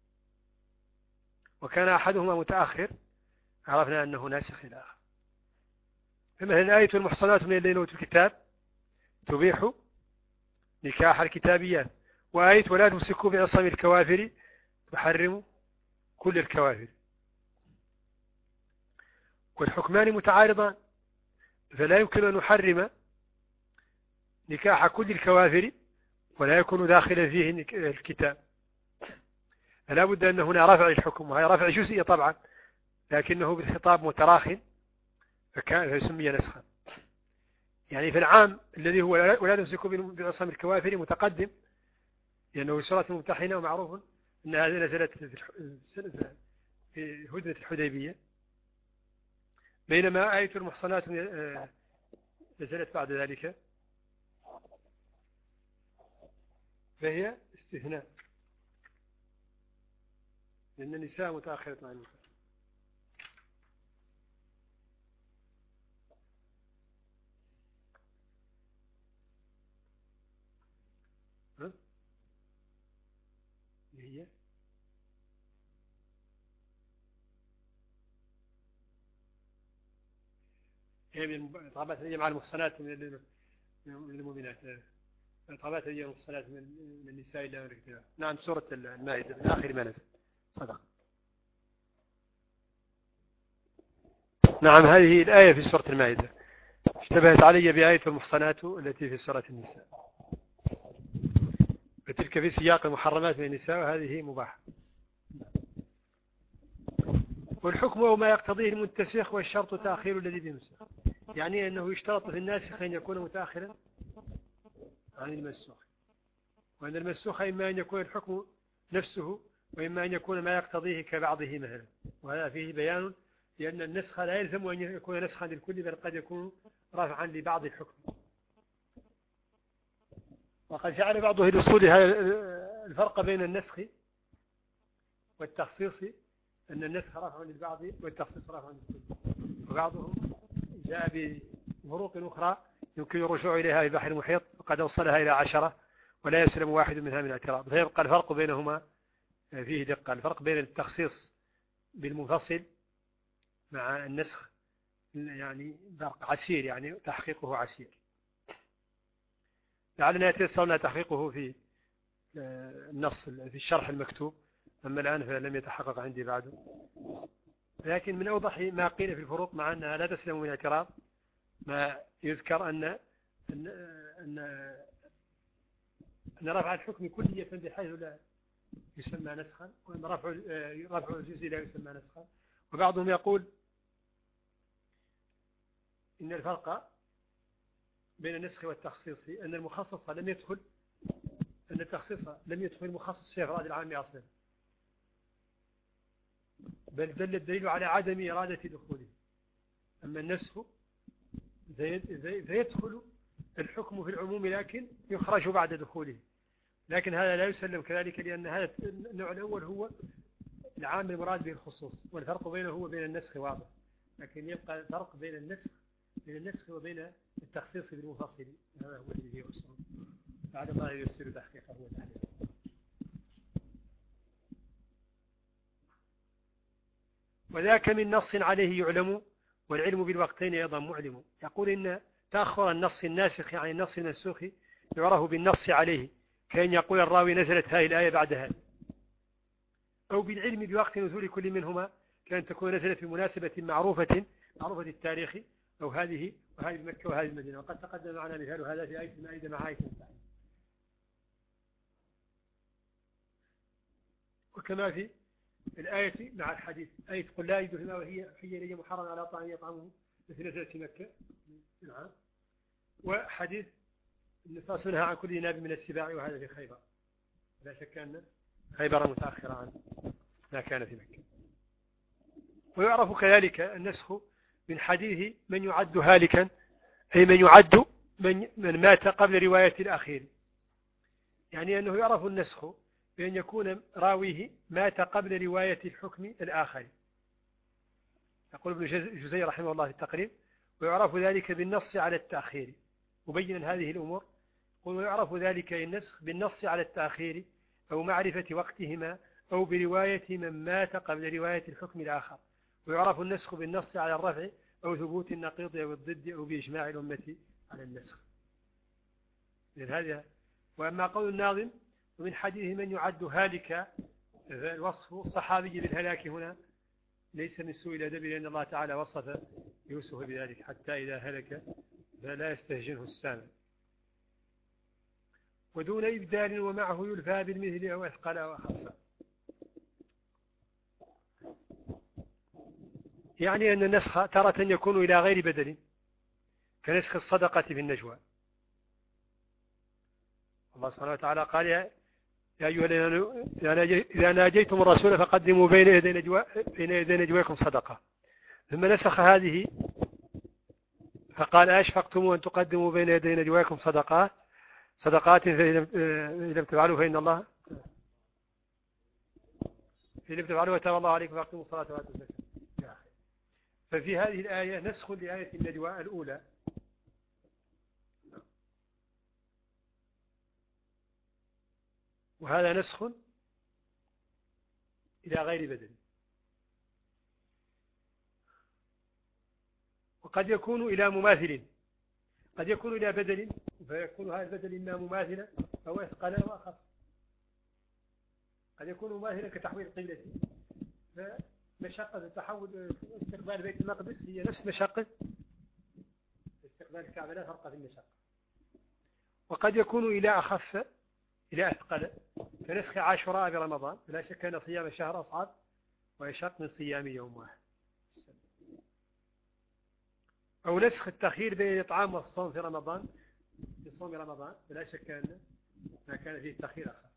وكان أحدهما متأخر عرفنا أنه ناسخ الآخر. فمثلا الآية المحصنات من الذين أوتوا الكتاب تبيح نكاح الكتابيات، وآية ولا تمسكوا بعصم الكوافر تحرم كل الكوافر. والحكمان متعارضان، فلا يمكن أن نحرم نكاح كل الكوافر ولا يكون داخلا فيه الكتاب، فلا بد أن هنا رفع الحكم، وهي رفع جزئي طبعا لكنه بالخطاب متراخٍ فسمي نسخا. يعني في العام الذي هو ولا تمسكوا بعصم الكوافر متقدم، لأنه سورة ممتحنة ومعروف أن هذه نزلت في هدنة الحديبية، بينما آية المحصنات نزلت بعد ذلك فهي استثناء، لأن النساء متأخرة عن المكان. هي من طابات هي مع المحصنات من المؤمنات، طابات هي المحصنات من النساء إلا من الكتاب. نعم سورة المائدة من آخر ما نزل. صدق. نعم هذه الآية في سورة المائدة اشتبهت علي بآية المحصنات التي في سورة النساء، فتلك في سياق المحرمات من النساء وهذه مباحة. والحكم هو ما يقتضيه المنتسخ، والشرط تأخير الذي بينسخ، يعني أنه يشترط في الناسخ أن يكون متأخرا عن المنسوخ، وأن المنسوخ إما أن يكون الحكم نفسه وإما أن يكون ما يقتضيه كبعضه مثلا، وهذا فيه بيان لأن النسخ لا يلزم أن يكون نسخا للكل، بل قد يكون رافعا لبعض الحكم. وقد جعل بعض أهل الأصول هذا الفرق بين النسخ والتخصيص، أن النسخ رافع للبعض والتخصيص رافع للكل، وبعضهم جاء بفروق أخرى يمكن الرجوع إليها في بحر المحيط وقد وصلها إلى 10 ولا يسلم واحد منها من اعتراض، فيبقى الفرق بينهما فيه دقة. الفرق بين التخصيص بالمنفصل مع النسخ يعني فرق عسير، يعني تحقيقه عسير، لعلنا يتيسر لنا تحقيقه في النص في الشرح المكتوب، أما الآن فلم يتحقق عندي بعده. لكن من أوضح ما قيل في الفروق مع أنها لا تسلم من اعتراض ما يذكر أن رفع الحكم كلية بحيث لا يسمى نسخا، وأن رفع الجزء لا يسمى نسخا. وبعضهم يقول إن الفرق بين النسخ والتخصيص أن المخصص لم يدخل، أن التخصيص لم يدخل المخصص في أفراد العام أصلا، بل دل الدليل على عدم إرادة دخوله. أما النسخ فيدخل الحكم في العموم لكن يخرج بعد دخوله، لكن هذا لا يسلم كذلك، لأن هذا النوع الأول هو العام المراد به الخصوص، والفرق بينه وبين النسخ واضح، لكن يبقى الفرق بين النسخ وبين التخصيص بالمفصل، هذا هو الذي فيه أصول بعد ما يسير تحقيقه وتحليله. وذاك من نص عليه يعلم، والعلم بالوقتين أيضا معلم. يقول إن تأخر النص الناسخ عن النص المنسوخ يعرف بالنص عليه، كأن يقول الراوي نزلت هذه الآية بعد هذه، أو بالعلم بوقت نزول كل منهما، كأن تكون نزلت في مناسبة معروفة التاريخ، أو هذه وهذه مكة وهذه المدينة. وقد تقدم معنا مثال هذا في آية المائدة مع آية المائدة، وكما في الآية مع الحديث، آية قل لا أجد فيما وهي إلي محرم على طعام يطعمه التي نزلت في مكة، نعم، وحديث النصاص منها عن كل ناب من السباع، وهذا في خيبر. لا شك أن خيبر متأخرة عن ما كان في مكة. ويعرف كذلك النسخ من حديث من يعد هالكا، أي من يعد من مات قبل رواية الأخير، يعني أنه يعرف النسخ بأن يكون راويه مات قبل رواية الحكم الآخر. يقول ابن جزي رحمه الله في التقريب: ويعرف ذلك بالنص على التأخير، مبينا هذه الأمور. ويعرف ذلك النسخ بالنص على التأخير أو معرفة وقتهما أو برواية من مات قبل رواية الحكم الآخر. ويعرف النسخ بالنص على الرفع أو ثبوت النقيض أو الضد أو بإجماع الأمة على النسخ. هذا. وأما قول الناظم: ومن حديث من يعد هالكا، الوصف الصحابي بالهلاك هنا ليس من سوء الأدب، لأن الله تعالى وصف يوسف بذلك حتى إذا هلك فلا يستهجنه السامع. ودون إبدال ومعه يلفى بالمثل أو أثقل أو أخف. يعني أن النسخ تارة يكون إلى غير بدل كنسخ الصدقة في النجوى. الله سبحانه وتعالى قال يا أيها الذين إذا ناجيتم الرسول فقدموا بين يدي نجواكم صدقة، ثم نسخ هذه فقال أشفقتم أن تقدموا بين يدي نجواكم صدقات فإن لم تفعلوا فإن الله وتاب الله عليكم فأقيموا الصلاة وآتوا الزكاة. ففي هذه الآية نسخ لآية النجوى الأولى، وهذا نسخ إلى غير بدل. وقد يكون إلى مماثل، قد يكون إلى بدل فيكون هذا البدل إما مماثلا أو أثقل أو أخف. قد يكون مماثلا كتحويل القبلة، فمشقة التحول استقبال بيت المقدس هي نفس مشقة استقبال الكعبة، لا فرق في المشقة. وقد يكون إلى أخف إلى أثقل كنسخ عاشوراء برمضان، لا شك أن صيام الشهر أصعب ويشق من صيام يوم واحد. أو نسخ التأخير بين الإطعام والصوم في رمضان في صوم رمضان، لا شك أن ما كان فيه التأخير أخف.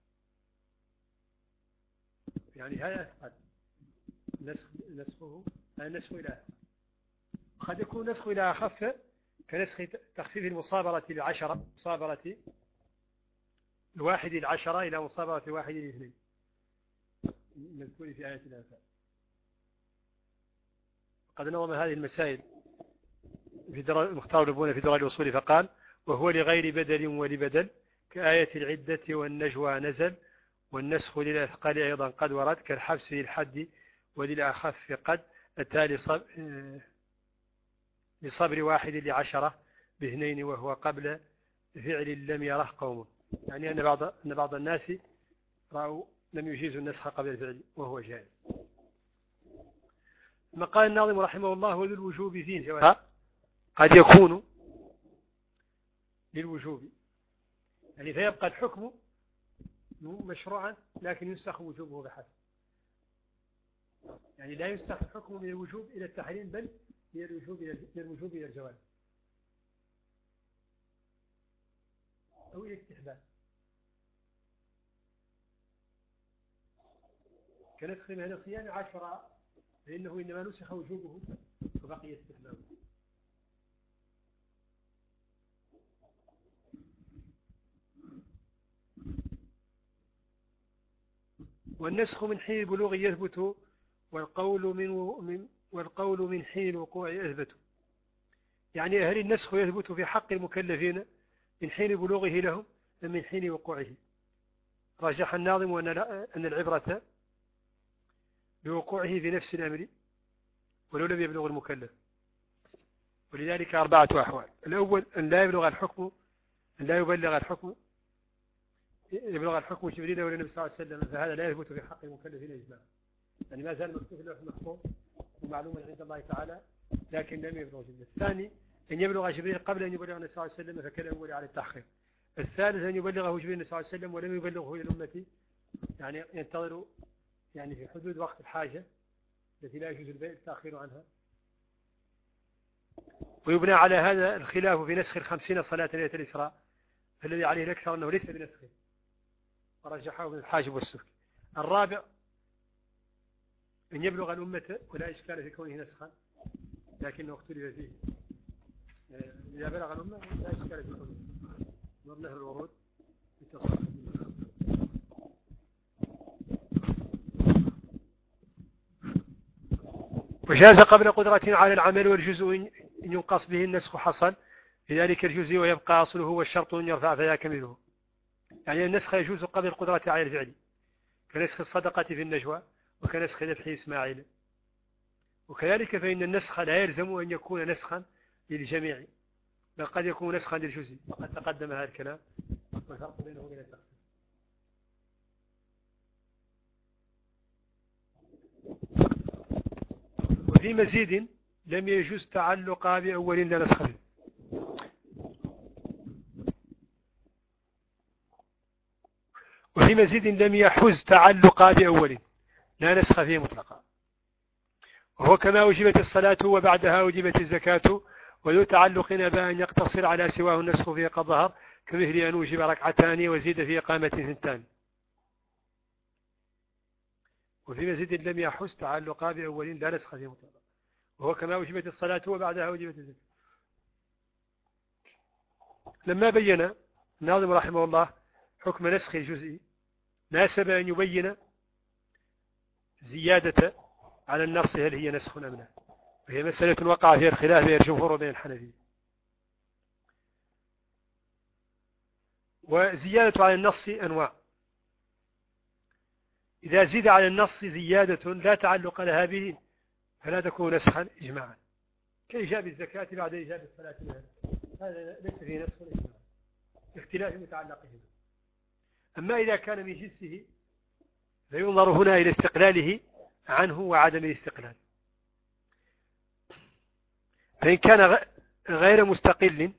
يعني هذا أثقل نسخه النسخ إلى أثقل. قد يكون نسخ إلى أخف كنسخ تخفيف المصابرة للعشرة، مصابرة الواحد العشرة إلى مصابرة الواحد الاثنين مذكور في آية الآفات. قد نظم هذه المسائل في مختار البونة في درج الوصول فقال وهو لغير بدل ولبدل كآية العدة والنجوى نزل، والنسخ للأثقال أيضا قد ورد كالحبس للحد وللأخف قد أتى لصبر واحد لعشرة باثنين وهو قبل فعل لم يره قوم. يعني أن بعض الناس رأوا لم يجيزوا النسخ قبل الفعل وهو جائز. ثم قال الناظم رحمه الله وذو الوجوب فيه جواز قد يكون للوجوب، يعني فيبقى الحكم مشروعا لكن ينسخ وجوبه بحسب، يعني لا ينسخ الحكم من الوجوب إلى التحريم بل من الوجوب إلى الجواز أو إلى الاستحباب. كنسخ من صيام عاشوراء فإنه إنما نسخ وجوبه وبقي استحبابه. والنسخ من حين البلوغ يثبت والقول من حين الوقوع يثبت. يعني هل النسخ يثبت في حق المكلفين من حين بلوغه لهم أم من حين وقوعه؟ رجح الناظم أن العبرة بوقوعه في نفس الأمر ولو لم يبلغ المكلف، ولذلك 4 أحوال. الأول أن لا يبلغ الحكم، أن لا يبلغ الحكم يبلغ الحكم جبريل ولا النبي صلى الله عليه وسلم، فهذا لا يثبت في حق المكلفين إجماعا، يعني ما زال مكتوب له المحفوظ ومعلوما عند الله تعالى لكن لم يبلغ جبريل. الثاني أن يبلغ جبريل قبل أن يبلغ النبي صلى الله عليه وسلم فكلامه على التأخير. الثالث أن يبلغه جبريل النبي صلى الله عليه وسلم ولم يبلغه إلى الأمة، يعني ينتظر يعني في حدود وقت الحاجة التي لا يجوز التأخير عنها. ويبنى على هذا الخلاف في نسخ 50 صلاة ليلة الإسراء، فالذي عليه الأكثر أنه ليس بنسخه ورجحه ابن الحاجب والسكي. الرابع أن يبلغ الأمة ولا إشكال في كونه نسخا لكنه اختلف فيه، إذا بلغ الأمة لا إشكال في كونه نسخا. نهر الورود بتصرف بالنسخ. وجاز قبل قدرة على العمل والجزء إن ينقص به النسخ حصل لذلك الجزء ويبقى أصله والشرط أن يرفع فذاك منه. يعني النسخ يجوز قبل القدرة على الفعل كنسخ الصدقة في النجوى وكنسخ ذبح إسماعيل. وكذلك فإن النسخ لا يلزم أن يكون نسخا للجميع بل قد يكون نسخا للجزء، وقد تقدم هذا الكلام والفرق بينه وبين التخصيص. وفي مزيد لم يجوز تعلق بأول لا نسخ فيه. وفي مزيد لم يحز تعلق بأول لا نسخ فيه مطلقا، وهو كما وجبت الصلاة وبعدها وجبت الزكاة، وذو تعلق أبى أن يقتصر على سواه النسخ فيه قد ظهر، كمثل أن وجب ركعتان وزيد في إقامة ثنتان. وفي مزيد لم يحز تعلق بأول لا نسخ فيه مطلقا، وهو كما وجبت الصلاة وبعدها وجبت الزكاة. لما بين الناظم رحمه الله حكم نسخ الجزء ناسب أن يبين زيادة على النص هل هي نسخ أم لا، وهي مسألة وقع فيها الخلاف بين الجمهور وبين الحنفية. وزيادة على النص أنواع. إذا زيد على النص زيادة لا تعلق لها به فلا تكون نسخا إجماعا، كإيجاب الزكاة بعد إيجاب الصلاة منها، هذا ليس فيه نسخ إجماعا اختلاف متعلقهما. أما إذا كان من جنسه فينظر هنا إلى استقلاله عنه وعدم الاستقلال. فإن كان غير مستقل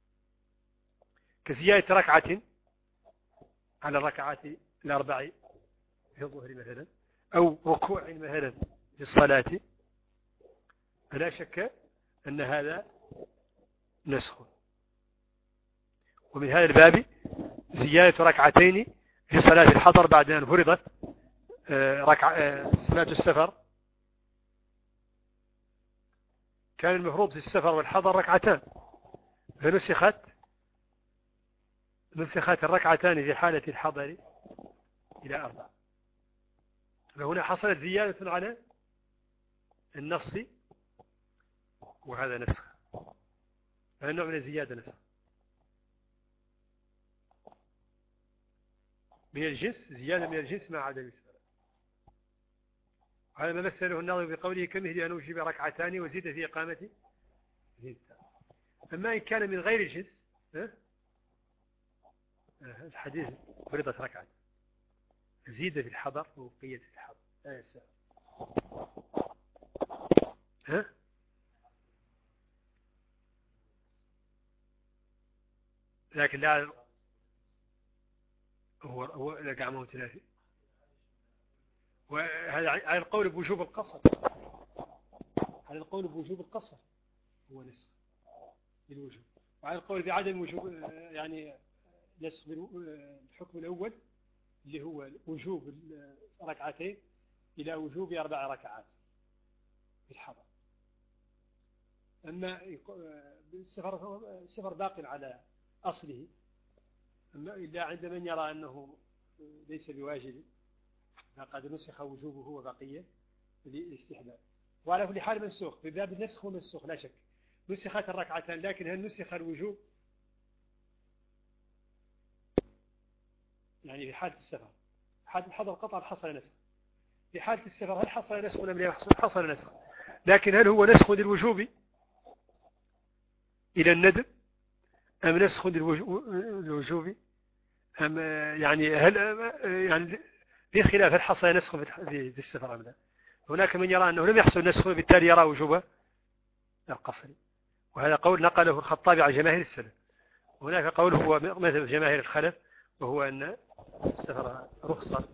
كزيادة ركعة على الركعات الأربع في الظهر مثلا، أو ركوع مثلا في الصلاة، فلا شك أن هذا نسخ. ومن هذا الباب زيادة ركعتين في صلاة الحضر بعد أن فرضت صلاة السفر. كان المفروض في السفر والحضر ركعتان، فنسخت الركعتان في حالة الحضر إلى 4. فهنا حصلت زيادة على النص، وهذا نسخ، هذا نوع من الزيادة نسخ من الجنس، زيادة من الجنس مع عدم السبب. هذا ما مثله الناظم بقوله كمثل أن وجب ركعتان وزيد في إقامة ثنتان. أما إن كان من غير الجنس الحديث فرضت ركعة زيد في الحضر وبقية في الحضر لا يسأل. لكن لا هو لقى عمه ثلاثي، وهذا على القول بوجوب القصر، على القول بوجوب القصر هو نسخ بالوجوب، وعلى القول بعدم وجوب يعني نسخ الحكم الأول اللي هو وجوب ركعتين إلى وجوب 4 ركعات في الحضر. أما السفر باق على أصله، أما إلا عند من يرى أنه ليس بواجب فقد نسخ وجوبه وبقية للاستحباب. وعلى كل حال منسوخ بباب النسخ ومنسوخ لا شك، نسخت الركعتان، لكن هل نسخ الوجوب؟ يعني في حالة السفر، حالة الحضر قطعا حصل نسخ، في حالة السفر هل حصل نسخ أم لا يحصل؟ حصل نسخ، لكن هل هو نسخ للوجوب إلى الندب أم نسخ للوجوب أم يعني هل يعني في خلاف هل حصل نسخ في السفر أم لا. هناك من يرى أنه لم يحصل نسخ وبالتالي يرى وجوب القصر، وهذا قول نقله الخطابي عن جماهير السلف. وهناك قول هو مثل جماهير الخلف، وهو أن السفر رخصة.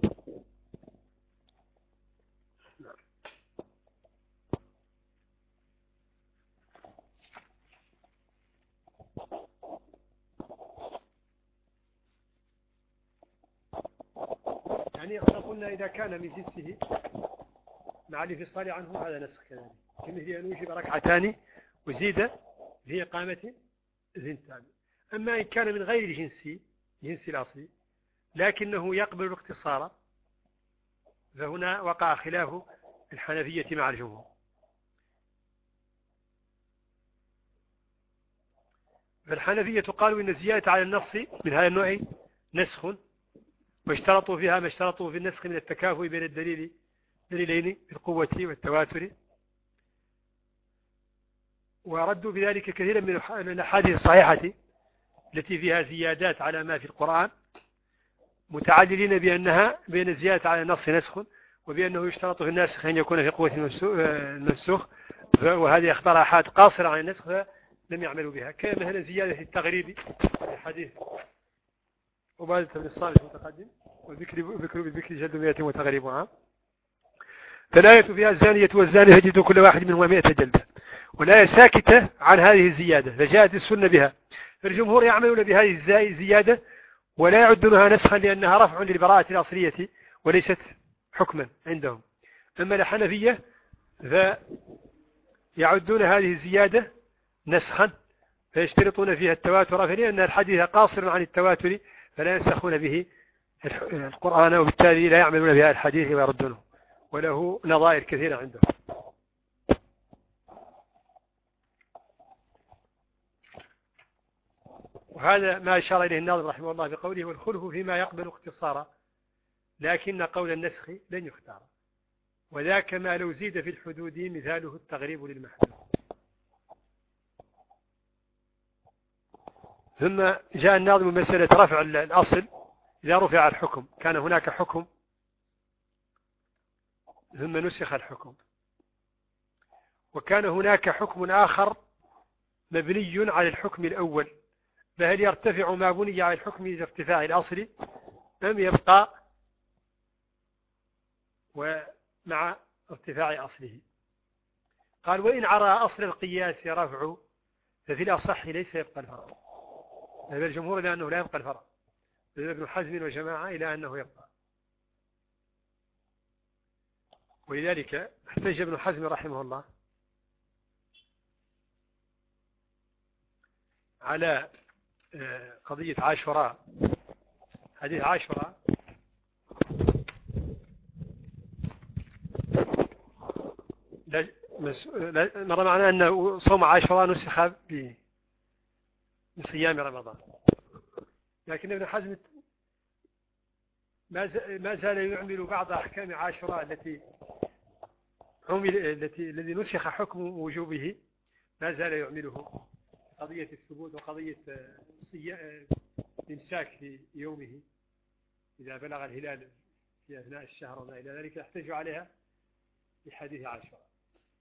يعني احنا قلنا إذا كان من جنسه مع الانفصال عنه هذا نسخ كذلك، كمثل أن وجب ركعتان وزيد في إقامة ثنتان. أما إن كان من غير جنس الأصلي لكنه يقبل الاقتصار، فهنا وقع خلاف الحنفية مع الجمهور. فالحنفية قالوا إن الزيادة على النص من هذا النوع نسخ، واشترطوا فيها ما اشترطوا في النسخ من التكافؤ بين الدليلين بالقوة والتواتر، وردوا بذلك كثيرا من الأحاديث الصحيحة التي فيها زيادات على ما في القرآن، متعللين بأنها بين الزيادة على النص نسخ وبأنه يشترط في الناسخ أن يكون في قوة المنسوخ، وهذه أخبار آحاد قاصرة عن النسخ فلم يعملوا بها، كمثلا زيادة التغريب في حديث عبادة بن الصامت المتقدم، والذكر بالذكر جلد 100 وتغريب عام. فالآية فيها الزانية والزاني فجلدوا كل واحد منهما 100 جلدة، والآية ساكتة عن هذه الزيادة، فجاءت السنة بها، فالجمهور يعملون بهذه الزيادة ولا يعدونها نسخا لأنها رفع للبراءة الأصلية وليست حكما عندهم. أما الحنفية فيعدون هذه الزيادة نسخا، فيشترطون فيها التواتر، فلأن الحديث قاصر عن التواتر فلا ينسخون به القرآن، وبالتالي لا يعملون بها الحديث ويردونه، وله نظائر كثيرة عندهم. وهذا ما أشار إليه الناظم رحمه الله بقوله والخلف فيما يقبل اختصارا، لكن قول النسخ لن يختار، وذاك ما لو زيد في الحدود مثاله التغريب للمحدود. ثم جاء الناظم مسألة رفع الأصل إذا رفع الحكم، كان هناك حكم ثم نسخ الحكم، وكان هناك حكم آخر مبني على الحكم الأول، فهل يرتفع ما بني على الحكم لارتفاع الأصل أم يبقى ومع ارتفاع أصله؟ قال وإن عرى أصل القياس رفع ففي الأصح ليس يبقى الفرع. ذهب الجمهور إلى أنه لا يبقى الفرع، ذهب ابن حزم وجماعة إلى أنه يبقى، ولذلك احتج ابن حزم رحمه الله على قضية عاشوراء، حديث عاشوراء مر معنا أن صوم عاشوراء نسخ بصيام رمضان، لكن ابن حزم ما زال يعمل بعض أحكام عاشوراء الذي نسخ حكم وجوبه، ما زال يعمله، قضية الثبوت وقضية الإمساك في يومه إذا بلغ الهلال في أثناء الشهر وما إلى ذلك، يحتج عليها في حديث عاشوراء.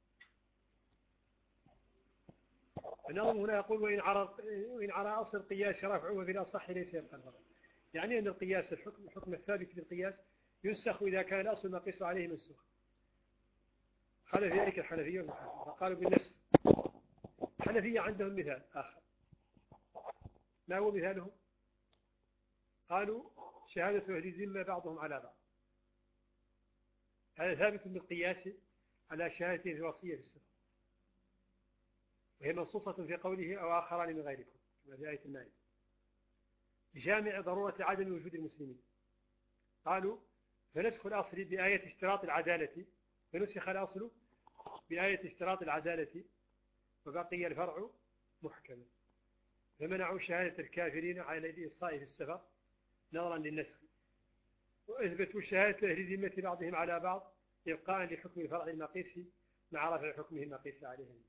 النظم هنا يقول وإن عرى أصل القياس رفعه في الأصح ليس يبقى الفرع، يعني أن القياس الحكم الثابت للقياس ينسخ إذا كان الأصل ما قيس عليه منسوخ. قال في ذلك الحنفية والمحافظة قالوا بالنسخ. الحنفية عندهم مثال آخر، ما هو مثالهم؟ قالوا شهادة أهل الذمة بعضهم على بعض، هذا ثابت بالقياس على شهادتهم في وصية في السفر، وهي منصوصة في قوله أو آخران من غيركم كما في آية المائدة، بجامع ضرورة عدم وجود المسلمين. قالوا فنسخ الأصل بآية اشتراط العدالة، فنسخ الأصل بآية اشتراط العدالة وبقي الفرع محكما، فمنعوا شهادة الكافرين على الإصاء في السفر نظرا للنسخ، وأثبتوا شهادة أهل الذمة بعضهم على بعض إبقاء لحكم الفرع المقيس مع رفع حكمه المقيس عليهم.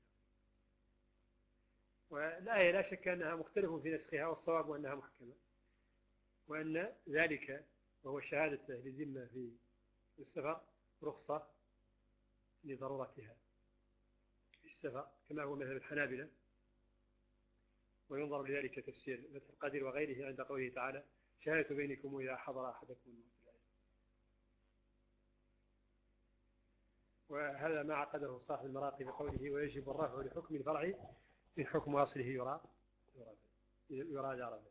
والآية لا شك أنها مختلف في نسخها، والصواب أنها محكمة، وأن ذلك وهو شهادة أهل الذمة في السفر رخصة لضرورتها في السفر كما هو مذهب الحنابلة، وينظر لذلك تفسير فتح القدير وغيره عند قوله تعالى شهادة بينكم إذا حضر أحدكم الموت. وهذا ما عقده صاحب المراقي بقوله ويجب الرفع لحكم الفرع من حكم أصله يراد عربا.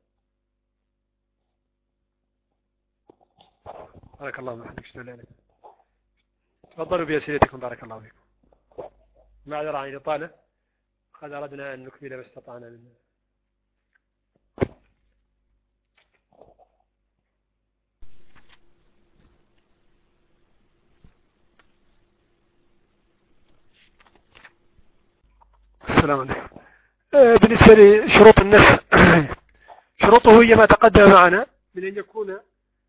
بارك الله فيكم. تفضلوا بأسئلتكم بارك الله فيكم. معذرة عن الإطالة، قد أردنا أن نكمل ما استطعنا منه. السلام عليكم. بالنسبة لشروط النسخ، شروطه هي ما تقدم معنا من أن يكون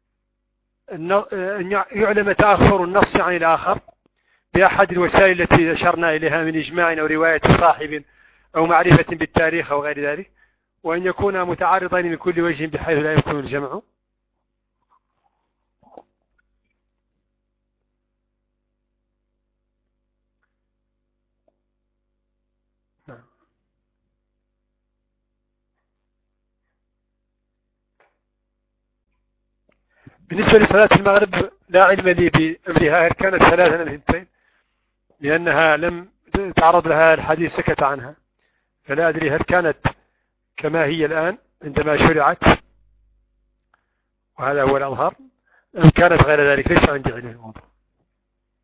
أن يعلم تأخر النص عن الآخر بأحد الوسائل التي أشرنا إليها من إجماع أو رواية صاحب أو معرفة بالتاريخ أو غير ذلك، وأن يكون متعارضين من كل وجه بحيث لا يكون الجمع. بالنسبة لصلاة المغرب لا علم لي بأمرها، هل كانت ثلاثا أم اثنتين، لأنها لم تعرض لها الحديث سكت عنها، فلا أدري هل كانت كما هي الآن عندما شرعت، وهذا هو الأظهر، أم كانت غير ذلك، ليس عندي علم الموضوع.